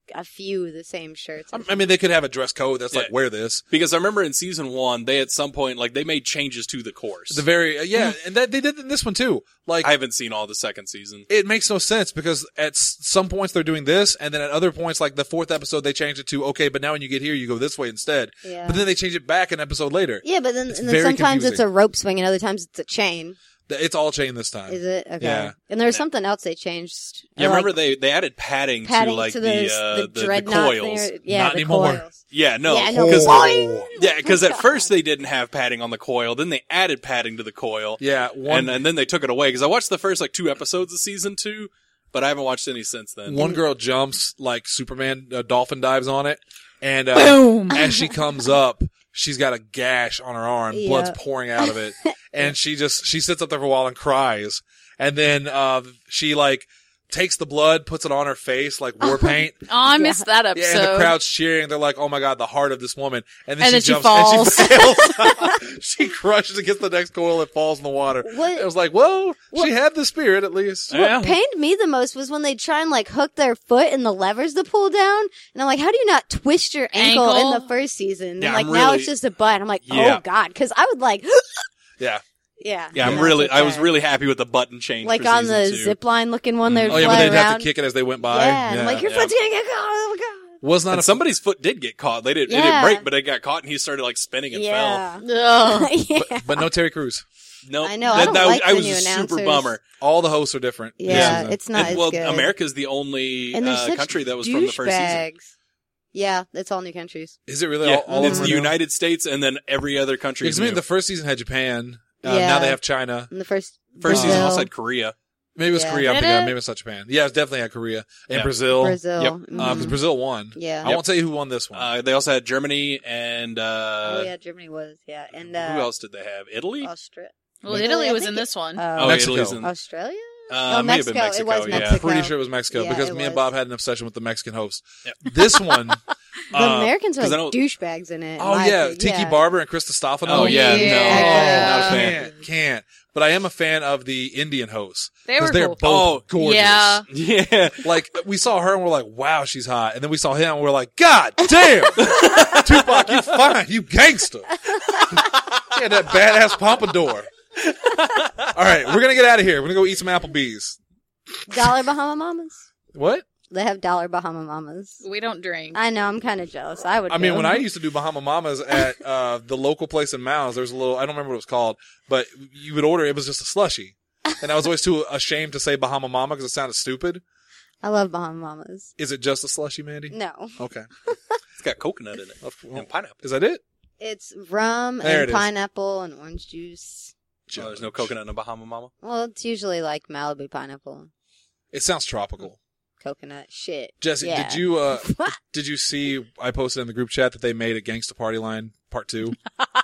a few of the same shirts. I I mean, they could have a dress code that's like, Yeah. wear this. Because I remember in season one, they at some point, like, they made changes to the course. The very, uh, yeah, and that they did in this one too. Like, I haven't seen all the second season. it makes no sense because at s- some points they're doing this, and then at other points, like the fourth episode, they changed it to, okay, but now when you get here, you go this way instead. Yeah. But then they change it back an episode later. Yeah, but then, It's and then very sometimes it's confusing. a rope swing and other times it's a chain. It's all chain this time. Is it? Okay. Yeah. And there was something else they changed. Yeah, Or, remember like, they, they added padding, padding to, like, to the, the, uh, the, the, the dreadnought coils. thing or- yeah, Not the anymore. coils. Yeah, no. Yeah, no. Because, Boing! yeah, because at God. first they didn't have padding on the coil, then they added padding to the coil. Yeah, one And, and then they took it away. Because I watched the first, like, two episodes of season two, but I haven't watched any since then. one girl jumps like Superman, uh, dolphin dives on it, and uh, Boom. as she comes up, she's got a gash on her arm, Yeah. blood's pouring out of it, and she just she sits up there for a while and cries, and then uh, she like takes the blood, puts it on her face like war paint. Oh, I missed that episode. Yeah, and the crowd's cheering. They're like, "Oh my god, the heart of this woman!" And then And she then she jumps and she falls. fails. She crushes against the next coil and falls in the water. What- It was like, well, what- she had the spirit at least. Yeah. What pained me the most was when they try and like hook their foot in the levers to pull down, and I'm like, how do you not twist your ankle, Ankle? in the first season? And Yeah, like I'm now really- it's just a butt. I'm like, Yeah. oh god, because I would like, Yeah. yeah, Yeah, I'm that's really, I was okay. really happy with the button change. like for on season the two. zip line looking one. They're Oh yeah, but flying they'd around. have to kick it as they went by. Yeah, and I'm like, your yeah. foot's gonna get caught. Oh my was not And a somebody's foot did get caught. They didn't, it Yeah. didn't break, but it got caught and he started like spinning and yeah, Ugh. yeah. but, but no Terry Crews. fell. No, I know, I That, don't that was, like I the was new a super announcers. bummer. All the hosts are different. this Yeah, season. it's not And, as well, good. America's the only and they're uh, such country that was from the first season. douchebags. Yeah, it's all new countries. Is it really Yeah, all, all it's over the now? United States and then every other country. Because is I mean, new. the first season had Japan. Uh, Yeah. Now they have China. In the first first Brazil, season also had Korea. Maybe it was Yeah. Korea. I'm Did thinking of. it? Maybe it's not Japan. Yeah, it's definitely had Korea and Yeah. Brazil. Brazil. Yep. Mhm. Uh, 'cause Brazil won. Yeah. I won't say who won this one. Uh, they also had Germany and uh, oh yeah, Germany was yeah, and uh, who else did they have? Italy. Austra- Well, Italy, Italy I was think in it- this one. uh, oh, Mexico. Italy's in. Australia. Uh, Oh, may have been Mexico. It Mexico. was yeah. Mexico. Pretty sure it was Mexico Yeah, because it me and was. Bob had an obsession with the Mexican host. Yep. This one, The uh, Americans are 'cause I like know- douchebags in it. in oh my yeah, opinion. Tiki yeah. Barber and Krista Stefano. Oh yeah, Yeah. no, not a fan. Can't, can't. But I am a fan of the Indian hosts. They were they're cool. both Oh, gorgeous. yeah. Yeah, Like, we saw her and we're like, wow, she's hot. And then we saw him and we're like, God damn! Tupac, you fine. You gangster. Yeah, that badass pompadour. All right, we're going to get out of here. We're going to go eat some Applebee's. Dollar Bahama Mamas. What? They have Dollar Bahama Mamas. We don't drink. I know. I'm kind of jealous. I would. I mean, go. when I used to do Bahama Mamas at uh, the local place in Mounds, there was a little, I don't remember what it was called, but you would order, it was just a slushie. And I was always too ashamed to say Bahama Mama because it sounded stupid. I love Bahama Mamas. Is it just a slushie, Mandy? No, Okay. it's got coconut in it and pineapple. Is that it? it's rum There it and is. pineapple and orange juice. Oh, there's no coconut in a Bahama Mama. Well, it's usually like Malibu pineapple, It sounds tropical. coconut shit. Jesse, Yeah. did you uh did you see I posted in the group chat that they made a Gangsta Party Line part two?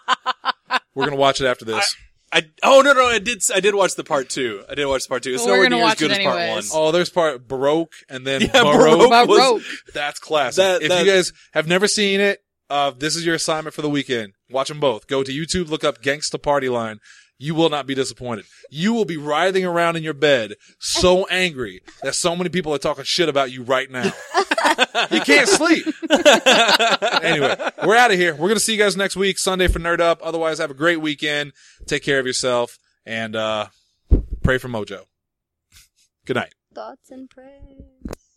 We're gonna watch it after this. I oh no no I did I did watch the part two. I did watch the part two. It's Well, we're nowhere gonna near as watch good it as part one. anyways. oh, there's part Baroque and then Yeah, Baroque. Baroque was- Baroque. That's classic. That- if that- you guys have never seen it, uh, this is your assignment for the weekend. Watch them both. Go to YouTube, look up Gangsta Party Line. You will not be disappointed. You will be writhing around in your bed so angry that so many people are talking shit about you right now. You can't sleep. Anyway, we're out of here. We're going to see you guys next week, Sunday for Nerd Up. Otherwise, have a great weekend. Take care of yourself and uh, pray for Mojo. Good night. Thoughts and prayers.